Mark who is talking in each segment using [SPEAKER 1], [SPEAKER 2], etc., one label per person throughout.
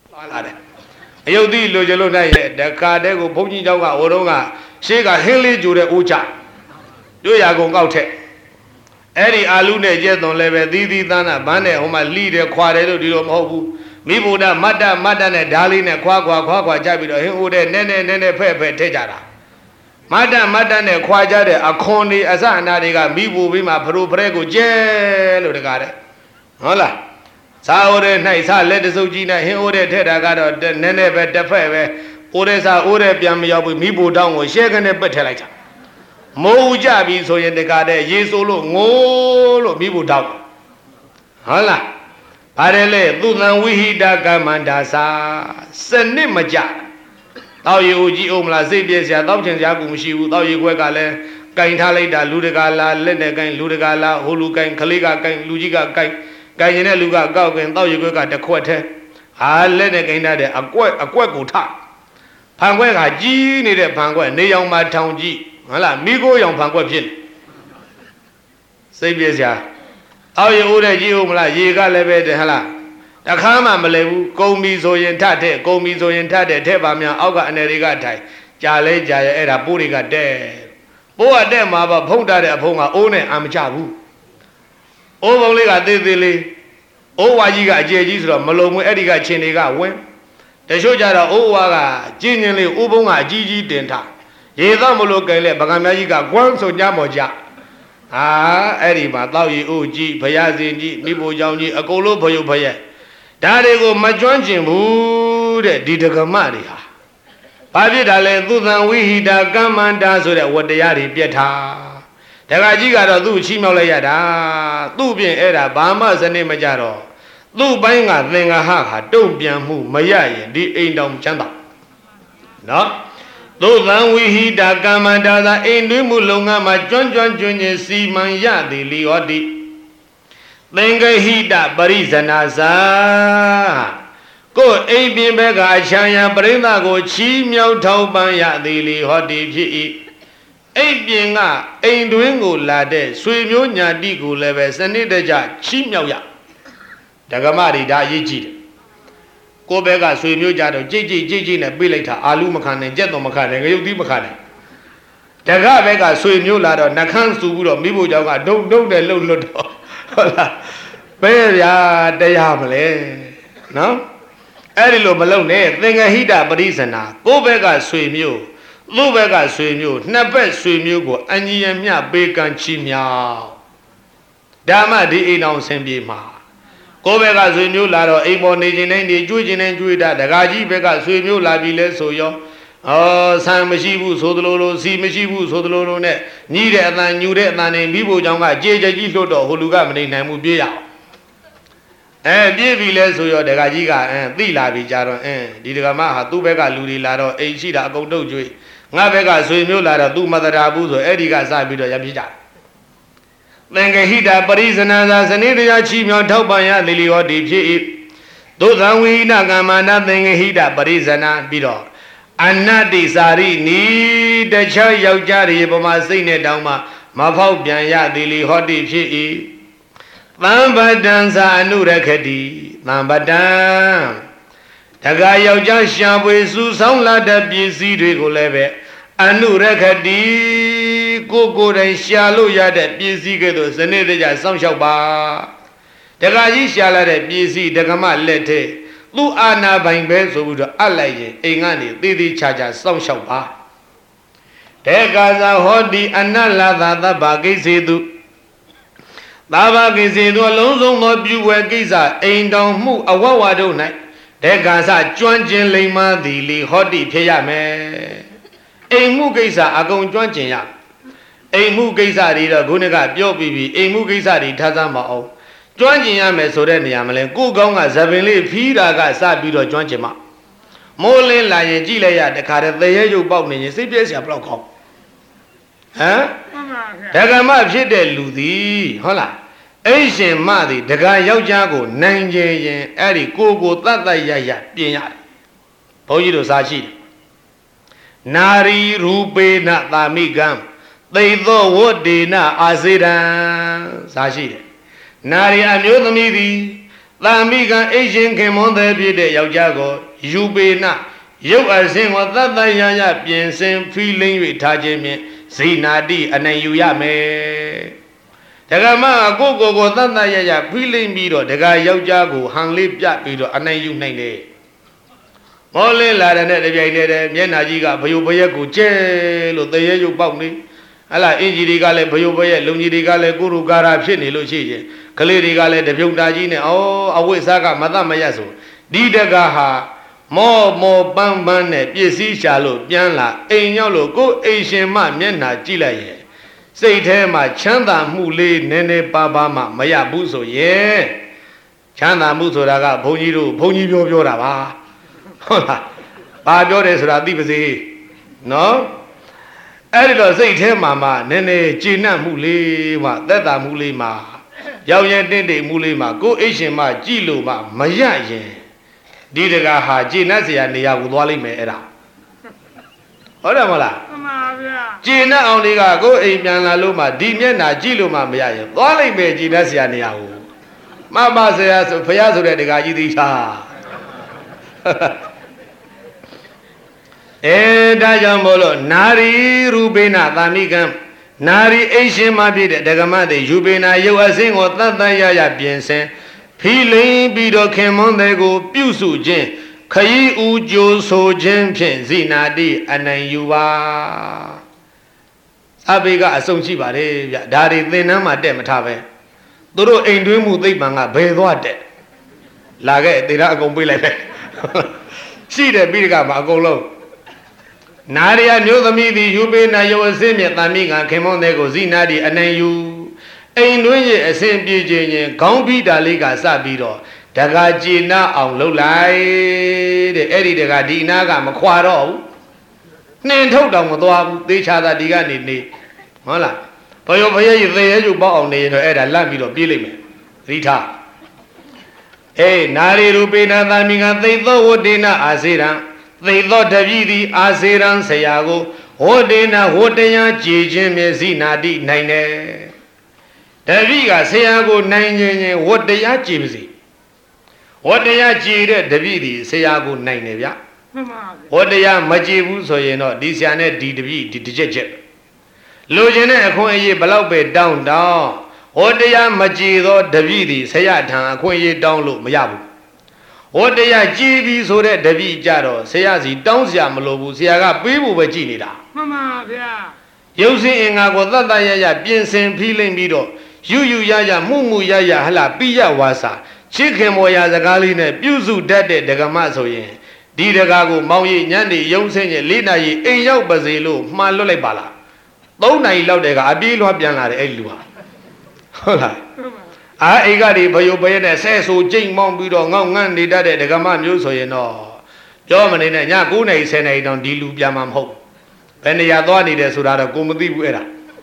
[SPEAKER 1] လာတယ်အယုတ်တိလိုချင်လို့နိုင်ရဲ့တခါတည်းကိုဘုန်းကြီးเจ้าကဟိုတုန်းကရှေးကဟင်းလေးကြိုတဲ့အိုးချတွေ့ရကုန်ကောက်ထက်အဲ့ဒီအာလူနဲ့ကျက်သွန်လည်းပဲသီးသီးသားနာဘန်းနဲ့ဟိုမှာလိတယ်ခွာတယ်လို့ဒီလိုမဟုတ်ဘူးမိဘုဒ္ဓမတ္တနဲ့ဓာလေးနဲ့ခွာကြပြီးတော့ဟင်းအိုးတဲ့နဲဖဲ့ထည့်ကြတာမတ္တနဲ့ခွာကြတဲ့အခွန်တွေအစအနာတွေကမိဘပြီးမှဖရိုဖရဲကိုကျဲလို့တကားတဲ့ဟုတ်လားစားအိုးတဲ့၌စားလက်တစုပ်ကြီးနဲ့ဟင်းအိုးတဲ့ထည့်တာကတော့နဲပဲတစ်ဖက်ပဲအိုးတဲ့စားအိုးတဲ့ပြန်မရောက်ဘူးမိဘတောင်းကိုရှဲကနေပက်ထည့်လိုက်တာမိုးကြပြီဆိုရင်တကားတဲ့ရေဆိုးလို့ငိုးလို့မိဖို့တောက်ဟုတ်လားဗါတယ်လေသူသံဝိဟိတကမ္မန္တာစာစနစ်မကြတောက်ရီဦးကြီးအောင်မလားစိတ်ပြည့်စရာတောက်ချင်စရာကူမရှိဘူးတောက်ရီခွက်ကလည်းကင်ထားလိုက်တာလူတကာလားလက်နဲ့ကင်လူတကာလားဟိုလူကင်ခလေးကကင်လူကြီးကကင်ရင်တဲ့လူကကောက်ကင်တောက်ရီခွက်ကတစ်ခွက်ထဲဟာလက်နဲ့ကင်ထားတဲ့အကွက်ကိုထဖန်ခွက်ကကြီးနေတဲ့ဖန်ခွက်နေရောင်မှာထောင်ကြည့်ဟုတ်လားမိကိုရောင်ဖန်ခွက်ဖြစ်နေစိတ်ပြည့်စရာအောက်ရေဦးတဲ့ကြီးဦးမလားရေကလည်းပဲတဲ့ဟလားတခါမှမလဲဘူးကုံပြီဆိုရင်ထတဲ့ထဲပါများအောက်ကအနယ်တွေကထိုင်ကြာလဲကြာရဲ့အဲ့ဒါပိုးတွေကတဲ့ပိုးကတဲ့မှာပါဖုံးထားတဲ့အဖုံးကအိုးနဲ့အာမချဘူးအိုးပုံလေးကသေးသေးလေးအိုးဝါကြီးကအကျယ်ကြီးဆိုတော့မလုံဘူးအဲ့ဒီကခြင်တွေကဝင်းတချို့ကြတော့အိုးဝါကကျင်းချင်းလေးအိုးပုံးကအကြီးကြီးတင်ထားရေတော့မလို့ကဲလဲဗကံမြကြီးကကွမ်းဆိုညမော်ကြဟာအဲ့ဒီမှာတောက်ရီအိုးကြီးဘုရားရှင်ကြီးမိဖို့ကြောင့်ကြီးအကုန်လုံးဖယုတ်ဖယက်ဒါတွေကိုမကျွမ်းကျင်ဘူးတဲ့ဒီဒကမတွေဟာဘာဖြစ်တာလဲသူသံဝိဟိတကမ္မန္တာဆိုတဲ့ဝတ္တရားတွေပြက်ထားဒကာကြီးကတော့သူ့ချီးမြှောက်လိုက်ရတာသူ့ပြင်အဲ့ဒါဘာမှစနစ်မကြတော့သူ့ပိုင်းကသင်္ဃဟဟာတုံ့ပြန်မှုမရရင်ဒီအိမ်တော်ချမ်းသာနော်သို့သံဝိဟိတကမ္မန္တာသာအိမ်တွင်းမှုလုပ်ငန်းမှာကျွမ်းကျင်စီမံရသည်လီဟောတိသင်္ဃဟိတပရိဇနာစာကိုယ်အိမ်ပြင်ဘက်ကအချမ်းရပရိသတ်ကိုချီးမြှောက်ထောက်ပံ့ရသည်လီဟောတိဖြစ်၏အိမ်ပြင်ကအိမ်တွင်းကိုလာတဲ့ဆွေမျိုးညာတိကိုလည်းပဲစနစ်တကျချီးမြှောက်ရဒကမတွေဒါအရေးကြီးတယ်ကိုယ်ဘက်ကဆွေမျိုးကြတော့ကြိတ်နဲ့ပြေးလိုက်တာအာလူမခံနိုင်ကြက်တော့မခံနိုင်ငရုတ်သီးမခံနိုင်တကဘက်ကဆွေမျိုးလာတော့နှခမ်းစုပြီးတော့မိဖို့ကြောင့်ကဒုတ်နဲ့လှုပ်တော့ဟုတ်လားဘယ်ဗျာတရားမလဲနော်အဲ့ဒီလိုမလုပ်နဲ့သင်္ဃဟိတပရိဇနာကိုယ့်ဘက်ကဆွေမျိုးသူ့ဘက်ကဆွေမျိုးနှစ်ဘက်ဆွေမျိုးကိုအညီအမျှပေးကမ်းချီးမြှောက်ဓမ္မဒီအိမ်အောင်ဆင်ပြေမှာကိုယ်ဘက်ကဆွေမျိုးလာတော့အိမ်ပေါ်နေခြင်းတိုင်းနေကျွေးခြင်းတိုင်းကျွေးတာဒကာကြီးဘက်ကဆွေမျိုးလာပြီလဲဆိုရောဆံမရှိဘူးဆိုသလိုလိုစီမရှိဘူးဆိုသလိုလိုနဲ့ညီးတဲ့အတန်ညူတဲ့အတန်နေမိဖို့ကြောင့်ကကြေကြကြီးလွတ်တော့ဟိုလူကမနေနိုင်ဘူးပြေးရအောင်ပြေးပြီလဲဆိုရောဒကာကြီးကသိလာပြီကြတော့ဒီဒကာမဟာသူ့ဘက်ကလူတွေလာတော့အိမ်ရှိတာအကုန်တုတ်ကျွေးငါဘက်ကဆွေမျိုးလာတော့သူ့မတရာဘူးဆိုအဲ့ဒီကစပြီးတော့ရပြကြသင်္ဃဟိတပရိဇနာသာစနိတရားချီးမြှောက်ထောက်ပံ့ရလီလီဟောဒီဖြစ်၏သို့သံဝိဟိတကမ္မန္တသင်္ဃဟိတပရိဇနာပြီးတော့အနတ္တိစာရိနီတခြားယောက်ျားတွေပမာစိတ်နဲ့တောင်းမှမဖောက်ပြန်ရသည်လီဟောတိဖြစ်၏သံပတံသာအနုရခတိသံပတံတခါယောက်ျားရှာပွေစုဆောင်လာတဲ့ပစ္စည်းတွေကိုလည်းပဲအနုရခတိကိုယ်တိုင်ရှာလို့ရတဲ့ပစ္စည်းကဲ့သို့စနစ်တကျစောင့်ရှောက်ပါတခါကြီးရှာလာတဲ့ပစ္စည်းဒကမလက်ထဲသူ့အာနာပိုင်ပဲဆိုပြီးတော့အပ်လိုက်ရင်အိမ်ကနေသေးသေးချာချာစောင့်ရှောက်ပါတေကာဇာဟောတိအနလာသသဗ္ဗကိစေတုသာဘကိစေတုအလုံးစုံသောပြုဝဲကိစ္စအိမ်တော်မှုအဝဝတို့၌တေကာဇကျွမ်းကျင်လိမ္မာသည်လီဟောတိဖြစ်ရမယ်အိမ်မှုကိစ္စအကုန်ကျွမ်းကျင်ရအိမ်မှုကိစ္စတွေတော့ခုနကပြောပြီးပြီအိမ်မှုကိစ္စတွေထားစမ်းမအောင်ကျွမ်းကျင်ရမယ်ဆိုတဲ့နေရာမလဲကိုကောင်းကဇပင်လေးဖီးတာကစပြီးတော့ကျွမ်းကျင်မှမိုးလင်းလာရင်ကြည့်လိုက်ရတခါတည်းသေရဲရုပ်ပေါက်နေရင်စိတ်ပြည့်စရာဘလောက်ကောင်းဒကမဖြစ်တဲ့လူသည်ဟုတ်လားအိရှင်မသည်ဒကာယောက်ျားကိုနိုင်ကြရင်အဲ့ဒီကိုတတ်ရပြင်ရတယ်ဘုန်းကြီးတို့စာရှိတယ်နာရီရူပေနသာမိကံသိသောဝတ္တေနအာစေတံစာရှိတယ်နာရီအမျိုးသမီးသည်သာမိကအိရှင်ခင်မွန်သည်ဖြစ်တဲ့ယောက်ျားကိုယူပေနရုပ်အစဉ်ကိုသတ်တရရပြင်ဆင်ဖီးလိမ့်၍ထားခြင်းဖြင့်ဇိနာတိအနိုင်ယူရမယ်ဒကမကိုသတ်တရရဖီးလိမ့်ပြီးတော့ဒကာယောက်ျားကိုဟန်လေးပြပြီးတော့အနိုင်ယူနိုင်တယ်မောလင်းလာတဲ့တပြိုင်တည်းမျက်နာကြီးကဘယုဘရက်ကိုကျဲလို့တရေရုပ်ပေါက်နေဟလာအင်ဂျီတွေကလည်းဘယုဘရက်လုံကြီးတွေကလည်းကိုရုကာရာဖြစ်နေလို့ရှိရင်ကလေးတွေကလည်းတပြုံတာကြီးနဲ့အဝိစားကမတမရဆိုဒီတကဟာမောပန်းနဲ့ပြည့်စည်ရှာလို့ပြန်လာအိမ်ရောက်လို့ကိုအိမ်ရှင်မမျက်နာကြည့်လိုက်ရဲ့စိတ်ထဲမှာချမ်းသာမှုလေးနည်းနည်းပါးမှမရဘူးဆိုရဲ့ချမ်းသာမှုဆိုတာကဘုန်းကြီးပြောတာပါဟုတ်လားဘာပြောတယ်ဆိုတာသိပါစေနော်အဲ့ဒီတော့စိတ်ထဲမှာနည်းနည်းကျေနပ်မှုလေးမှသက်သာမှုလေးမှရောက်ရင်တင့်တယ်မှုလေးမှကိုအိမ်ရှင်မကြည့်လို့မှမရရင်ဒီတကားဟာကျေနပ်စရာနေရာကိုသွားလိမ့်မယ်အဲ့ဒါဟုတ်တယ်မလားမှန်ပါဗျာကျေနပ်အောင်လေးကကိုအိမ်ပြန်လာလို့မှဒီမျက်နှာကြည့်လို့မှမရရင်သွားလိမ့်မယ်ကျေနပ်စရာနေရာကိုမဆရာဆိုဖယားဆိုတဲ့တကားကြီးသိချာဒါကြောင့်မို့လို့နာရီရူပေနသာမိကံနာရီအိရှင်မဖြစ်တဲ့ဒကမတဲ့ယူပေနာရုပ်အစင်းကိုသတ်ရပြင်ဆင်ဖီလိမ့်ပြီးတော့ခင်မွန်းတဲ့ကိုပြုစုခြင်းခရီးဦးကြိုးဆိုခြင်းဖြင့်ဇိနာတိအနိုင်ယူပါအဘေကအဆုံးရှိပါတယ်ဗျဒါတွေသင်တန်းမှာတက်မထားပဲသူတို့အိမ်တွင်းမှုသိပ္ပံကဘယ်သွားတက်လာခဲ့တေရအကုန်ပြေးလိုက်ပဲရှိတယ်ပြီးတကမှာအကုန်လုံးနာရီယမျိုးသမီးသည်ယူပေနာယုအစင်းမြတ်တာမိကခင်မွန်းတဲ့ကိုဇိနာတိအနိုင်ယူအိမ်တွင်းရဲ့အစဉ်ပြေခြင်းချင်းခေါင်းဖိတာလေးကစပြီးတော့ဒကာကြည်နာအောင်လှုပ်လိုက်တဲ့အဲ့ဒီဒကာဒီနာကမခွာတော့ဘူးနှင်ထုတ်တောင်မသွားဘူးသေချာတာဒီကနေနေဟုတ်လားဘယဘယရေသေရဲကျပေါက်အောင်နေရင်တော့အဲ့ဒါလန့်ပြီးတော့ပြေးလိုက်မယ်သတိထားနာရီရူပေနာသာမိကသိသောဝတ္တေနအာစေရံသိသောတပည့်သည်အာစေရံဆရာကိုဝတ္တေနဝတ္တယကြည်ခြင်းမျက်စိနာတိနိုင်တယ်တပည့်ကဆရာကိုနိုင်ခြင်းဝတ္တရားကြည်ပါစေဝတ္တရားကြည်တဲ့တပည့်ဒီဆရာကိုနိုင်တယ်ဗျမှန်ပါဗျဝတ္တရားမကြည်ဘူးဆိုရင်တော့ဒီဆရာနဲ့ဒီတပည့်ဒီတစ်ချက်လိုချင်တဲ့အခွင့်အရေးဘလောက်ပဲတောင်းဝတ္တရားမကြည်သောတပည့်ဒီဆရာထံအခွင့်အရေးတောင်းလို့မရဘူးဝတ္တရားကြည်ပြီဆိုတဲ့တပည့်ကြတော့ဆရာစီတောင်းစရာမလိုဘူးဆရာကပေးဖို့ပဲကြည်နေတာမှန်ပါဗျာရုပ်စင်းအင်္ဂါကိုသတ်ရပြင်ဆင်ဖီးလိမ့်ပြီးတော့ယူရမှုရဟလာပိယဝါစာချစ်ခင်မော်ရာစကားလေးနဲ့ပြုစုတတ်တဲ့ဒကမဆိုရင်ဒီဒကာကိုမောင်ရည်ညနေရုံးစင်း4 နာရီအိမ်ရောက်ပါစေလို့မှားလွတ်လိုက်ပါလား3 နာရီလောက်တည်းကအပြေးလွှားပြန်လာတယ်အဲ့လူဟာဟုတ်လားအိမ်ကဒီဘယုဘရဲနဲ့ဆဲဆိုကြိမ်မောင်းပြီးတော့ငေါငန်းနေတတ်တဲ့ဒကမမျိုးဆိုရင်တော့ပြောမနေနဲ့ည9 နာရီ10 နာရီတောင်ဒီလူပြန်မှာမဟုတ်ဘယ်နေရာသွားနေတယ်ဆိုတာတော့ကိုမသိဘူးအဲ့ဒါ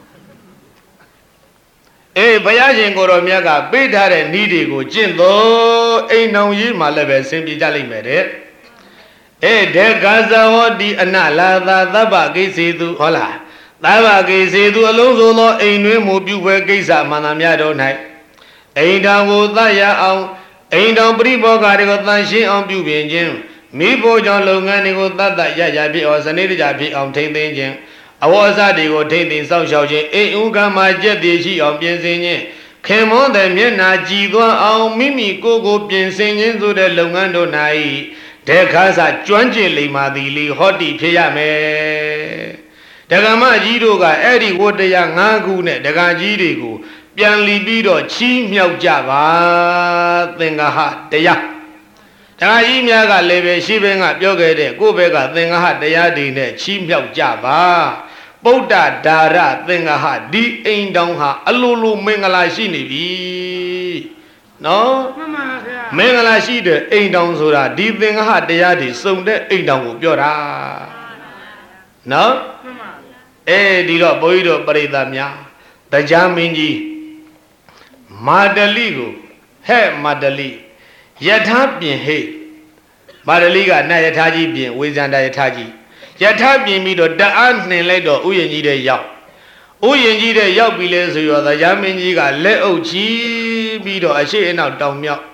[SPEAKER 1] ဘုရားရှင်ကိုတော်မြတ်ကပေးထားတဲ့ဤတွေကိုကျင့်သောအိမ်တော်ကြီးမှလည်းပဲဆင်ပြေကြလိမ့်မယ်တဲ့ဒေဂဇဝတိအနလာသာသဗ္ဗကိစေသူဟုတ်လားသဗ္ဗကိစေသူအလုံးစုံသောအိမ်တွင်မူပြုပွဲကိစ္စမှန်သမျှတို့၌အိမ်တော်ကိုသတ်ရအောင်အိမ်တော်ပြိဘောဂတွေကိုတန်ရှင်းအောင်ပြုပြင်ခြင်းမိဖို့ကြောင့်လုပ်ငန်းတွေကိုတတ်ရဖြစ်အောင်စနစ်တကျဖြစ်အောင်ထိမ့်သိမ်းခြင်းအဝေါ်အစတွေကိုထိမ့်သိမ်းစောင့်ရှောက်ခြင်းအိမ်ဥကမှာကြက်တည်ရှိအောင်ပြင်ဆင်ခြင်းခင်မွန်းတဲ့မျက်နာကြည်သွားအောင်မိမိကိုပြင်ဆင်ခြင်းဆိုတဲ့လုပ်ငန်းတို့၌ဒေခါစကျွမ်းကျင်လိမ္မာသည်လီဟောတိဖြစ်ရမယ်ဒကမကြီးတို့ကအဲ့ဒီဝတ္တရား5 ခုနဲ့ဒကာကြီးတွေကိုပြန်လီပြီးတော့ချီးမြှောက်ကြပါသင်္ဃဟတရားဒကာကြီးများကလည်းပဲရှိဘင်းကပြောခဲ့တဲ့ကိုယ့်ဘက်ကသင်္ဃဟတရားတွေနဲ့ချီးမြှောက်ကြပါပုဒ္ဒဒါရသင်္ဃဟဒီအိမ်တောင်ဟာအလိုလိုမင်္ဂလာရှိနေပြီနော်မှန်ပါဗျာမင်္ဂလာရှိတဲ့အိမ်တောင်ဆိုတာဒီသင်္ဃဟတရားတွေစုံတဲ့အိမ်တောင်ကိုပြောတာနော်မှန်ပါဒီတော့ဘုန်းကြီးတို့ပရိသတ်များတရားမင်းကြီးမာတလိကိုဟဲ့မာတလိယထာပြင်ဟဲ့မာတလိကနတ်ယထာကြီးပြင်ဝေဇန္တယထာကြီးယထာပြင်ပြီးတော့တအားနှင်လိုက်တော့ဥယျာဉ်ကြီးတဲ့ရောက်ဥယျာဉ်ကြီးတဲ့ရောက်ပြီလဲဆိုရောတရားမင်းကြီးကလက်အုပ်ချီးပြီးတော့အရှိအနောက်တောင်မြောက်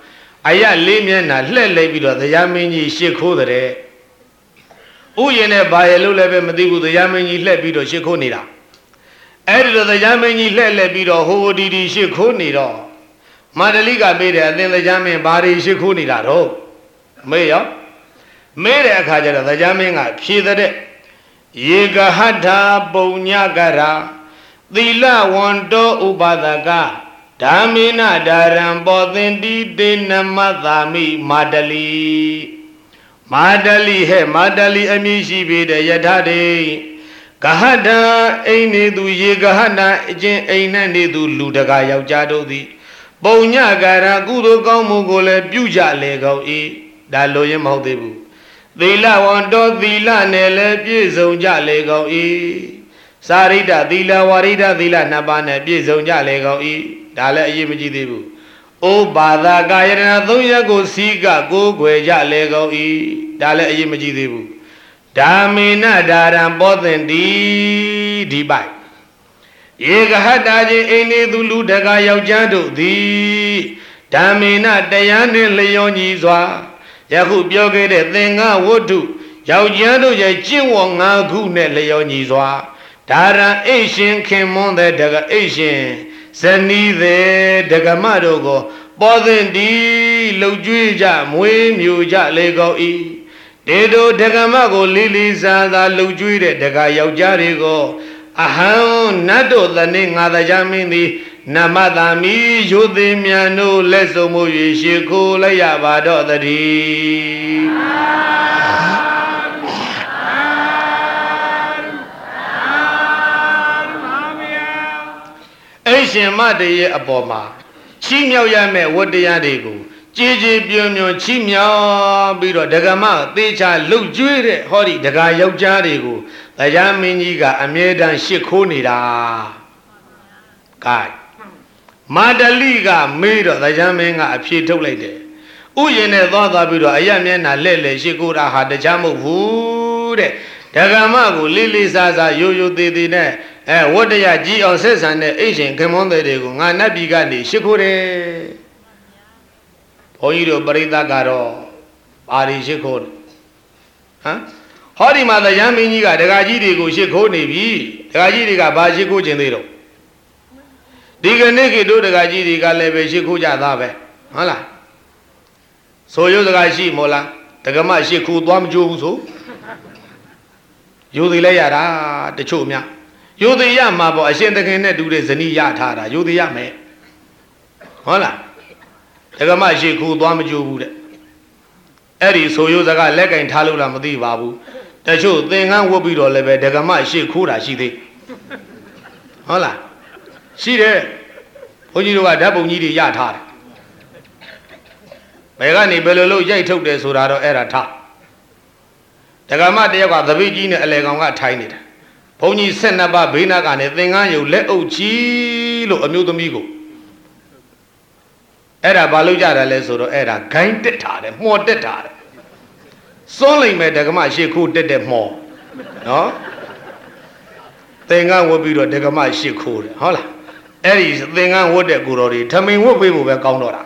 [SPEAKER 1] Aya limena lelebido the Yamini Shiko the re. Uyene by a lulebe Madibu the Yamini lebido Shikonida. Added the Yamini lebido who did Shikonida. Madaliga made it, and then the Yamin body Shikonida. Oh, Mayor made a Kaja the Yaminga, she the day. Yega hata Bonyagara. The la wando Ubadaga. Damina daram bodindi dina madami madali. Madali he madali amishi bide yadade. Gahada ainidu ye gahana jen ainanidu ludaga yaujado di. Bonya gara gudo gaumugole buja lego e. Daloye maudebu. Dila wando dila nele pizonja lego e. Sarida dila warida dila nabane pizonja lego e. Dale Yimijibu. O Bada Gayana Duya go Siga go Gueja Lego E. Dale Yimijibu. Damina Daram Boden di Bai. Yega Hadaji Ene Dulu Daga Yaujando di. Damina Dayane Leoni Zwa. Yahu Bioge de Thenga Wodu. Yaujando Yajinwanga Gune Leoni Zwa. Dara Asian came on the Daga Asian. Sani the Dagamadogo, Bothendi, Lujuja, Mwe Muja Lego E. Dedo Dagamago, Lilies and the Lujude, Dagayaujarigo, Aham, Nado, the Ninga, the Jamini, Namadami, Yudimiano, Lesomo, Shiko, Layavado, the D. Asian Madi Aboma. Chimio Yame, what the Yadigo. Gigi Bunyo, Chimio, Biro, Dagama, Teacher, look Jude, Hori, the guy Yojadigo, the Yaminiga, Amedan Shikonida. Guy. Madaliga, Mido, the Yaminga, appeared to later. Uyene thought that Biro, Ayamena, Lele, Shikura had the Jamu Wood. Dagamago, Lily Zaza, Yoyo Didine. What the Yaji or says and the Asian came on the Dego, and Nabigani, Shikure Oiro Barita Garo, Ari Shikor. Huh? Hori Mother Yaminiga, the Gaji go Shikoni, the Gaji Bajiko Genero. Diganiki do the Gaji Galebe Shikuja Dabe. Hala. So you the Gaji Mola, the Gamashi Kudwam Juso. You the Layara, the Chumia. You the Yamabo, I send the Kennedy do this and Yatara, you the Yame. Hola. The Gamashi Kudwamaju. Eddie, so you the guy leg and Talula Madi Babu. The show thing I will be to live at the Gamashi Kura, she did. Hola. See there. When you do a double needy Yatar. Megani Bello Jay took the Surado era top. The Gamma the Virginia Eleganga tiny. Pony send about Bina and a thing on you let Ochilo a mutamigo. Era Baluja Lesoro era kind detard, more detard. Solely made the Gamashi could did more. No? Thing I will be to the Gamashi could. Hola. Eddie's thing I would a good. Tell me what we will be counter.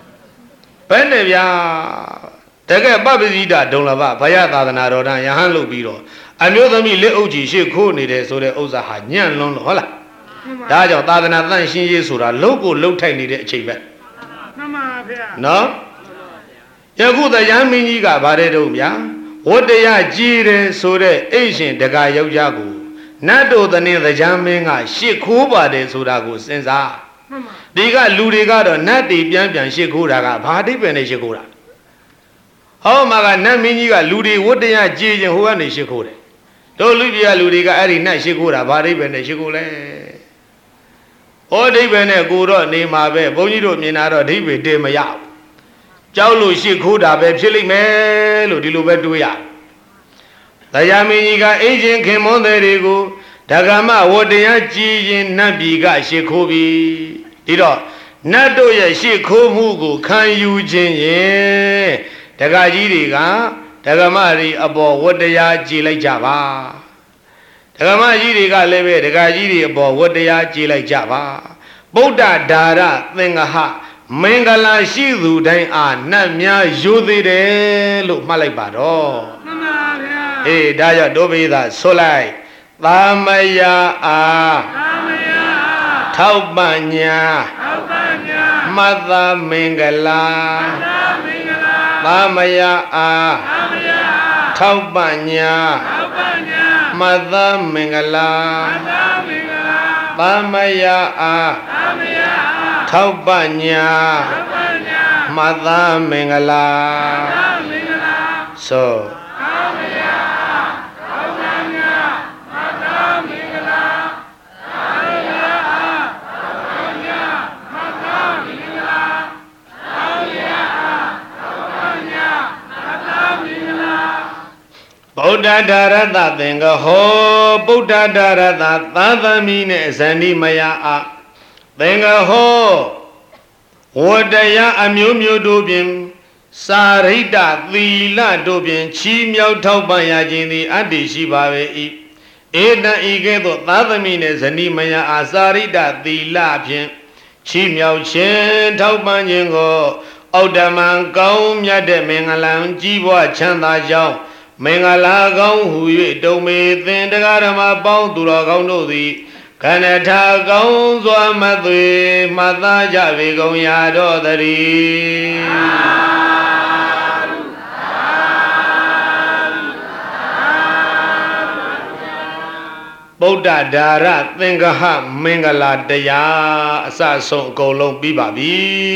[SPEAKER 1] Penevia. Take a babida, don't love Payata than I wrote down Yahanlo Biro. I know the me little G, she could need it so the Oza had Yan Lon Hola. Dajo Tadana she is Sura, local low tiny achievement. No? Yagu the Yaminiga Baredomia. What they are Jire so the Asian, the guy Yojago. Nado the name the Jaminga, she Kuba de Surago since I. They got Ludiga, not the Bian Shikura, party Beneshikura. How Maga Naminiga Ludi, what they are Jay and Huan Shikure. Don't Libya Ludiga Ari Nashikura, Bari Beneshikule. All day when a good on name Abe, Bonito Minaro, David de Maya. Jaulo Shikuda, Bepsili Melo, Dilubetuya. The Yaminiga agent came on the Rego, Dagama, what they are Jay and Nabiga Shikobi. Did Nato Yashikomugo, can you change? Tagajiriga, Tagamari about what they are Gila Java. Tagamajiriga leve, the Gajiri about what they are Gila Java. Boda Dara, Thingaha, မင်္ဂလာရှိသူတိုင်းအားနတ်များယူသေးတယ်လို့မှတ်လိုက်ပါတော့မှန်ပါဗျာအေးဒါကြောင့်တို့ပိသာဆိုလိုက်သာမယအားသာမယအားထောက်ပံ့ညာထောက်ပံ့ညာမတ္တမင်္ဂလာမတ္တမင်္ဂလာသာမယအားသာမယအားထောက်ပံ့ညာထောက်ပံ့ညာမတ္တမင်္ဂလာမတ္တမင်္ဂလာသာမယအားသာမယအားထောက်ပံ့ညာထောက်ပံ့ညာမတ္တမင်္ဂလာမတ္တမင်္ဂလာဆိုသာမယအားထောက်ပံ့ညာမတ္တမင်္ဂလာသာမယအားထောက်ပံ့ညာမတ္တမင်္ဂလာသာမယအားထောက်ပံ့ညာမတ္တမင်္ဂလာဗုဒ္ဓဒါရတသင်္ကဟောဗုဒ္ဓဒါရတသာသမီနဲ့ဇန္တိမယအားသင်္ကဟောဝတ္တရားအမျိုးမျိုးတို့ဖြင့်စာရိတ္တသီလတို့ဖြင့်ချီးမြှောက်ထောက်ပံ့ရခြင်းသည်အတ္တိရှိပါပေ၏ဧတံဤကဲ့သို့သာသမီနှင့်ဇနီးမယားအားစာရိတ္တသီလဖြင့်ချီးမြှောက်ခြင်းထောက်ပံ့ခြင်းကိုဩတ္တမံကောင်းမြတ်တဲ့မင်္ဂလံကြီးပွားချမ်းသာကြောင်းမင်္ဂလာကောင်းဟု၍တုံမေသင်တရားဓမ္မပေါင်းသူတော်ကောင်းတို့သည်ခန္ဓာထာကောင်းစွာမသွေမှတ်သားကြပေကုန်ရတော့တည်းဗုဒ္ဓဒါရသင်္ကဟမင်္ဂလာတရားအစဆုံးအကုန်လုံးပြီးပါပြီ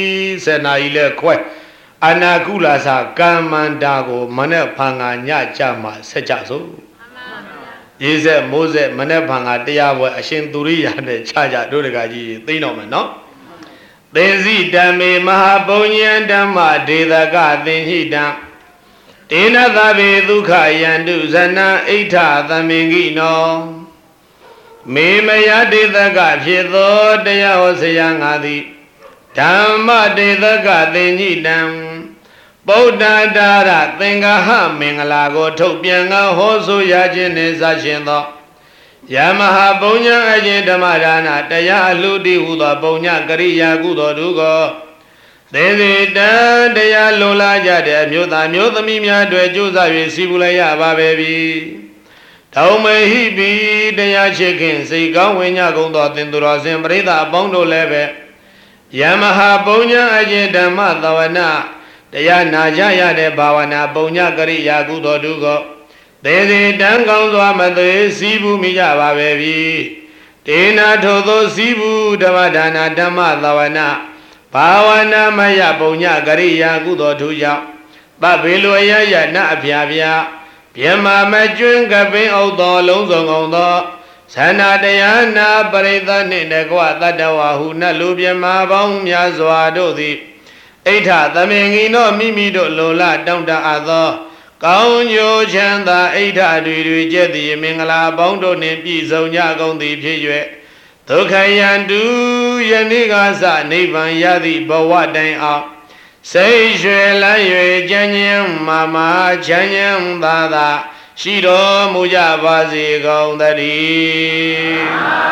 [SPEAKER 1] 7 နာရီလဲခွဲအနာကုလာသကမ္မန္တာကိုမနဲ့ဖန်ငါညကြမှာဆက်ကြစို့ရေးဆက်မိုးဆက်မနဲ့ဖန်ငါတရားပွဲအရှင်သူရိယာနဲ့ခြားကြတို့တကကြီးသိတော့မယ်နော်သေစီဓမ္မေမဟာပုညံဓမ္မဒေသကသင်္ဟိတံဒေနသဗေဒုက္ခယန္တုဇနံအိဋ္ဌသမင်္ဂိနောမေမယဒေသကဖြစ်သောတရားဟောဆရာငါသည်ဓမ္မဒေသကသင်္ဟိတံဗုဒ္ဓဒါရသင်္ကဟမင်္ဂလာကိုထုတ်ပြန်ကဟောဆိုရခြင်းနှင့်စရှင်သောယမဟာပုညံအရှင်ဓမ္မဒါနတရားအလှူတည်ဟူသောပုညကရိယာကုသိုလ်တို့ကိုသေစေတံတရားလုံလာကြတဲ့အမျိုးသားမျိုးသမီးများတွေကြိုးစား၍စီပူလိုက်ရပါပဲပြီတောင်းမေဟိပိတရားချစ်ခင်စိတ်ကောင်းဝိညာဉ်ကုန်သောသင်သူတော်စင်ပရိသတ်အပေါင်းတို့လည်းပဲယမဟာပုညံအရှင်ဓမ္မသဝနာတရားနာကြရတဲ့ဘာဝနာပုညကရိယာကုသိုလ်တို့ကိုသေစေတံကောင်းစွာမသွေစီးပူမိကြပါပဲပြီဒေနာထိုသောစီးပူဓမ္မဒါနာဓမ္မသဝနာဘာဝနာမယပုညကရိယာကုသိုလ်ထူကြောင့်ပဘေလိုအယယနအဖျားဖျားပြမမကျွန်းကပင်ဩသောလုံးစုံကုန်သောသန္တာတရားနာပရိသတ်နှင့်တကွတတ္တဝါဟုနတ်လူပြမပေါင်းများစွာတို့သည်အိဋ္ဌသမင်္ဂိနောမိမိတို့လိုလားတောင်းတအပ်သောကောင်းကျိုးချမ်းသာအိဋ္ဌတွေကျက်သည်မင်္ဂလာပေါင်းတို့နှင့်ပြည့်စုံကြကုန်သည်ဖြစ်၍ဒုက္ခယန္တုယနေ့ကစနိဗ္ဗာန်ရသည့်ဘဝတိုင်အောင်စိတ်ရွှေလန်း၍ကြံ့ကြံ့မာမာချမ်းချမ်းသာသာရှိတော်မူကြပါစေကုန်သတည်း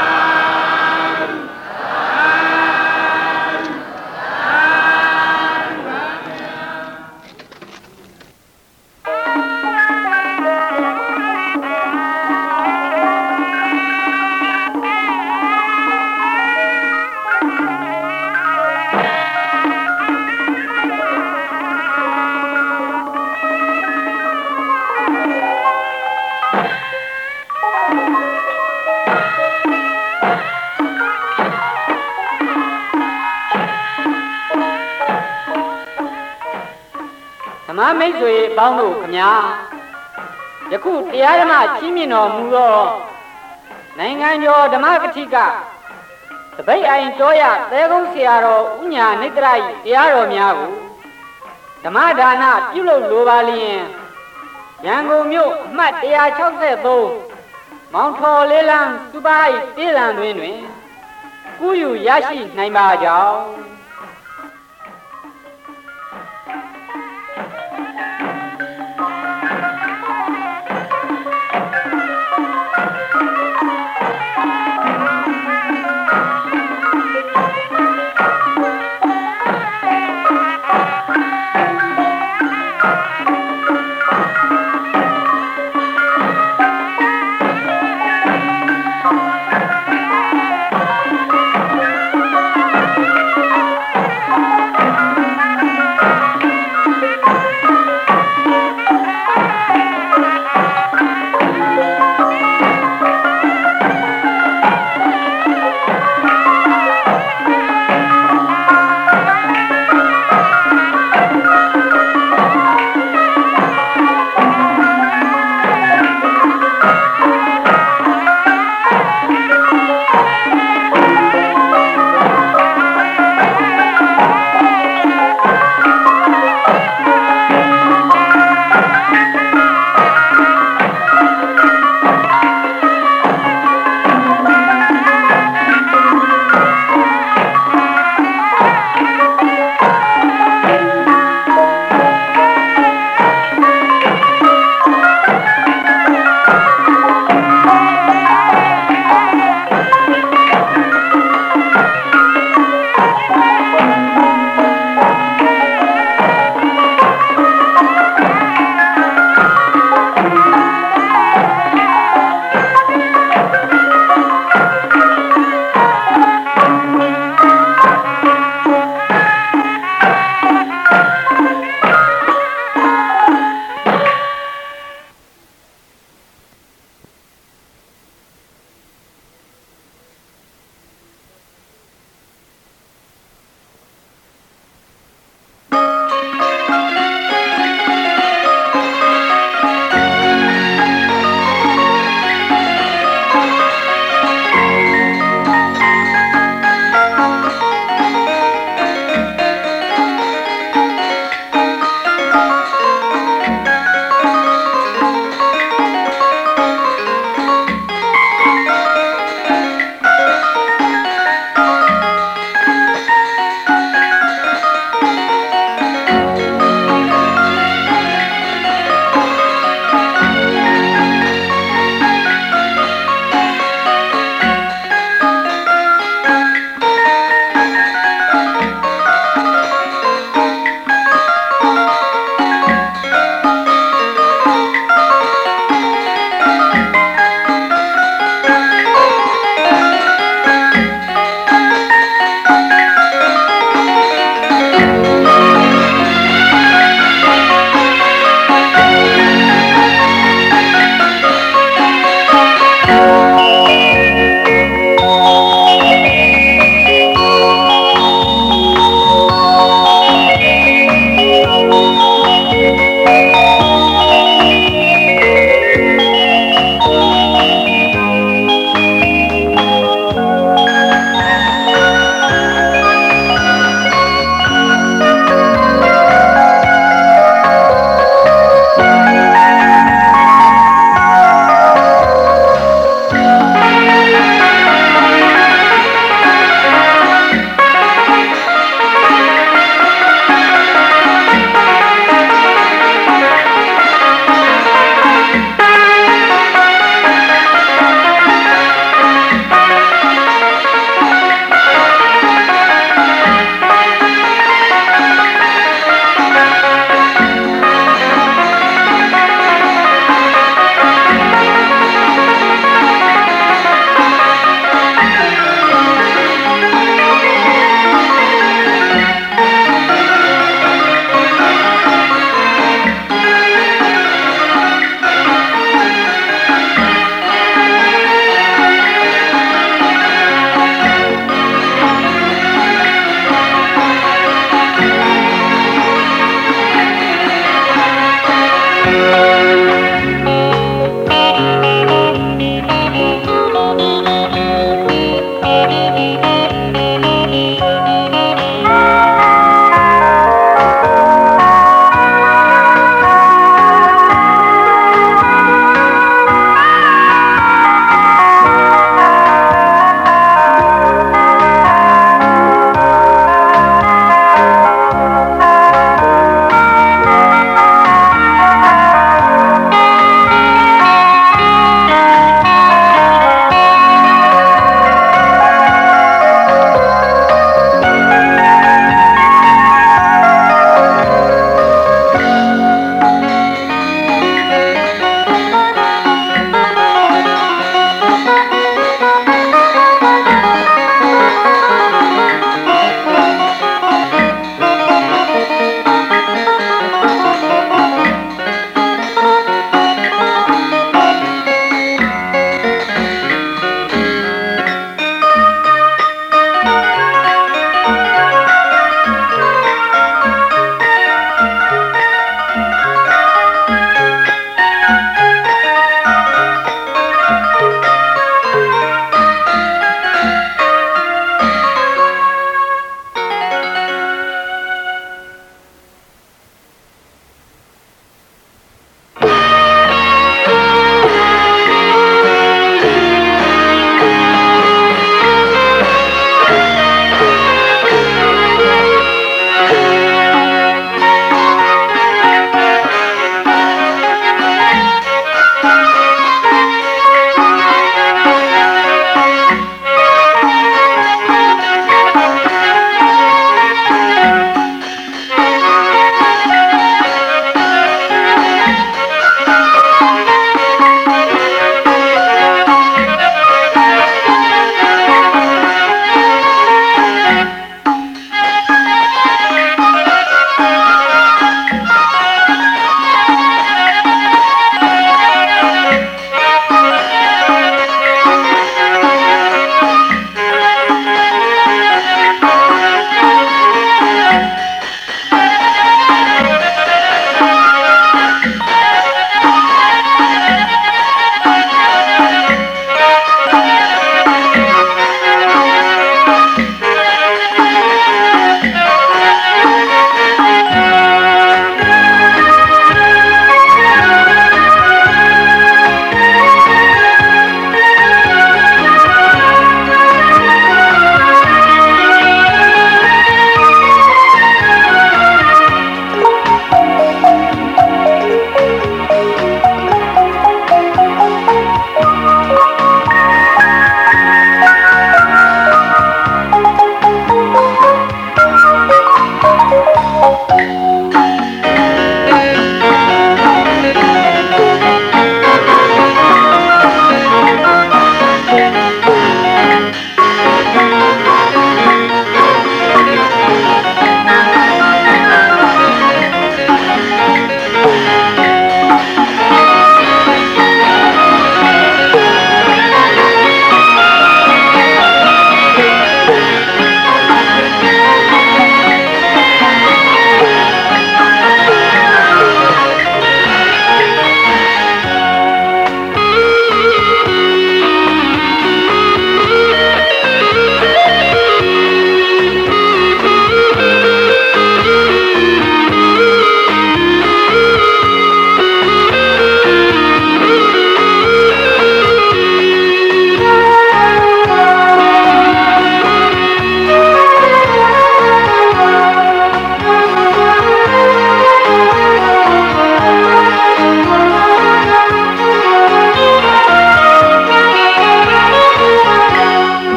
[SPEAKER 2] မိတ်ဆွေပေါင်းတို့ခင်ဗျာယခုတရားဓမ္မကြီးမြင့်တော်မူသောနိုင်ငံကျော်ဓမ္မကတိကတပိတ်အိုင်တော်ရသဲကုန်းဆရာတော်ဥညာနိတရဤတရားတော်များကိုဓမ္မဒါနပြုလုပ်လိုပါလျင်ရန်ကုန်မြို့အမှတ်163မောင်ထော်လေးလန်းစူပါဤပြည်လံတွင်ကူးယူရရှိနိုင်ပါကြောင်း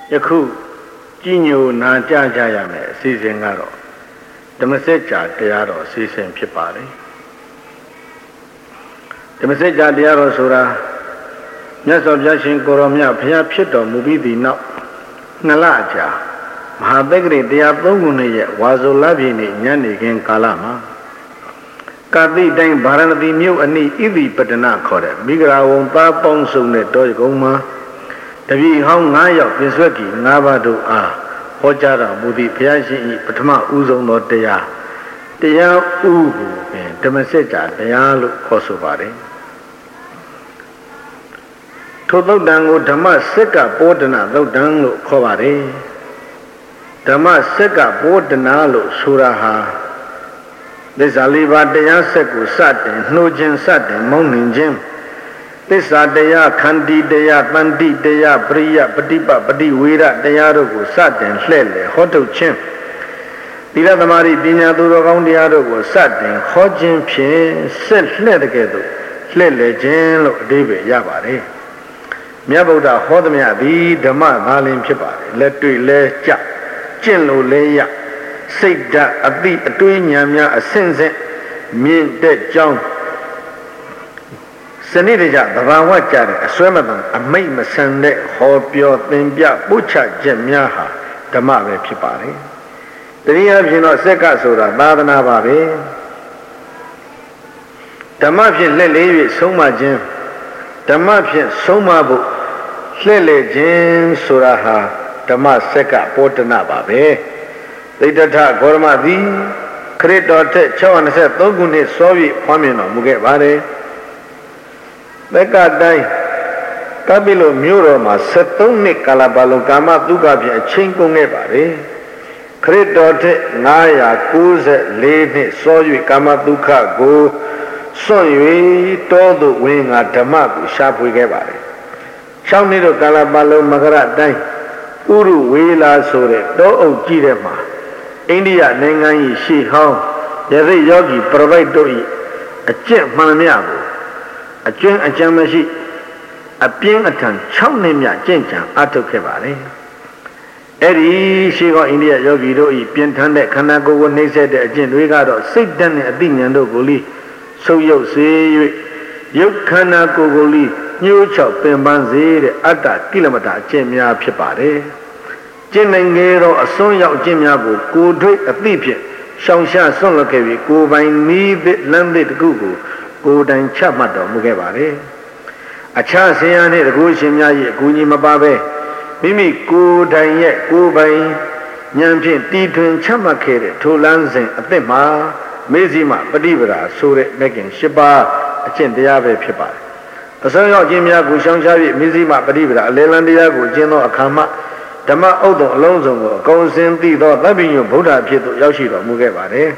[SPEAKER 3] Yaku Gino Naja Jayame, season Garo. The Messenger Diaro, season Pipari. The Messenger Diaro Sura. Yes, of Jashin Goromia, Pia Pito, Mubidi no Nalaja. Mahabegri, they are Boguni, Wazolabini, Yanikin Kalama. Kadi Dang Baranadi Mu and Idi Patana Kore, Migra won't pong soon at Dogoma. The V Hong Naya, Piswaki, Navado A, Hojara, Budi Piashi, Patama Uzo no Dea. Dea Uhu, the Messenger, Dea look Kosovare. Toto Dango Dama Seka Bodana, though Dango Kovare. Dama Seka Bodanalo Suraha. This Aliva Dea Seku Satin, Nojin Satin, Monin Jim. This Adea, Kandi Dea, Bandi Dea, Bria, Padipa, Padi Wira, Dearogo, Satin, Lele, Hoto Chim. Dila the Mari Dina Duro Diarogo, Satin, Hojin Pie, Set Ledegedo, Lele, Jen, David Yabare. Miaboda, Hodamia, the Dama, Valim Pipari, let to le ja, Jinlo Leya, Seda, a bit, a twin Yamia, a sense, mean dead John. Senidija, the Rawajar, a swimmer, a maid Masande, Hopio, Thimbia, Bucha, Jemiaha, Dama Pipari. The Riabino Seka Sura, Badana Babi. Damapian Lele, Soma Jim. Damapian Soma Book. Lele Jim Suraha, Dama Seka, Portana Babi. They data Gorma V. Credo Chawan said, Doguni, Soviet, Pamino, Mugevare. Beka Dai Kabilo Muro ma Setoni Calabalo Gama Dugabi, Chinko Nebare. Credote Naya Kuze Lene Soyu Kamaduka Go Soyu Todo Wing at Tamaku Shapu Gabare. Shawnito Calabalo Magara Dai Uru Wila Sore Do Girema India Nengai Shi Hong Yari Yogi provide doi a chip Manamiago. A jing a jamashi, a ping a ton, Chownamia, Jenjang, Ato Kevare. Eddie, she got India Yogi Doi, Pientande, Kanago, when they said that Jen Rigado, sit down a ding and Goli. So you say, you cannot go Goli, you chop Pembanzi, Ata, Kilometer, Jemia Pipare. Jenangero, a son of Jemiago, go drink a thief, Shansha Solokevi, go by me, landed Google. Go down Chamado Mugevare. A chance here, the Gushimia, Guni Mababe. Mimi, go down yet, go by Yampin, T2 Chamakere, two Lanzing, a Tema, Mezima, Badibra, Sure, making Shiba, a Chindiabe Pipa. A son of Jimia Gushanshavi, Mizima, Badibra, Lelandia, Gujino, Akama, Dama Odo, Alonso, goes in the door, Labino, Buddha, Pito, Yoshido, Mugevare.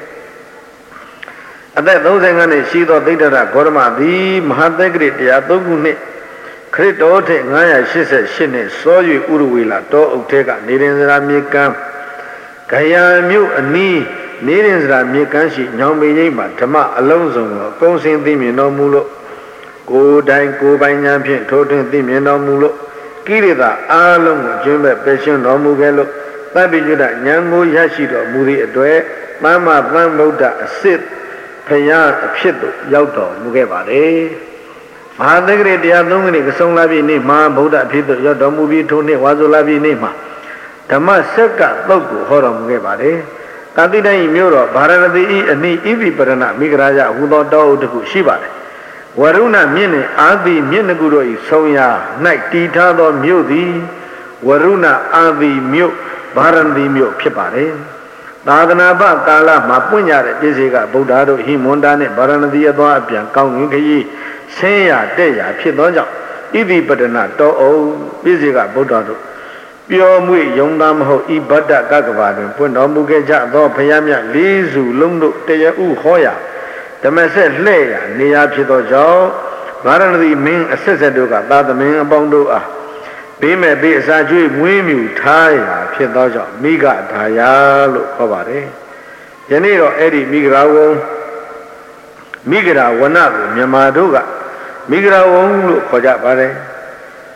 [SPEAKER 3] At that those and she thought they did a Gorma, the Mahadegri, Yatogune, Credote, Naya, she said, Shine, saw you Uruwila, Do Utega, Nidinra Mika, Kaya Mu, and Ni, Nidinra Mikanshi, Yama, Tama, Alonso, goes in the Mino Mulo, go dine, go by Yampian, Totin, the Mino Mulo, Kirida, Alum, Jimbe, Passion, no Mugelo, Babijuda, Yango Yashido, Muri, Adwe, Mama, Bamboda, sit. Paya Pito, Yauto, Mugevare. Mahadegre, the Adongri, the Songlabi Nima, Buddha Pito, Yodomubi, Tony, Wazolabi Nima. Tama Seka, Loku, Horam Mugevare. Kadina in Europe, Baranadi, and Ivi Parana, Migraja, Hudo, to Shiva. Waruna Mine, Adi, Minaguro, Soya, Night, Titado, Mudi, Waruna, Adi, Mu, Barandi, Mu, Pipare. Naganaba Kala Mapunya Jessica Budado Himondane Baranadi Abian Kaungi Seya Deya Pidoja Ivi Badana Do Jessica Budado Pure Mui Yongdam Ho Ibada Gagavado Puno Mugeja Do Payamia Lizu Lundu Teya U Hoya The message Leya Nia Pidojo Baranadi Ming Assessaduga Bada Ming Bondoa Bime be Saju Wimu Taya Pidoja Miga Taya look Kovare. Yaniro Eddie Migrawo Migra Wanago Yamaduga Migra won't look Kojabare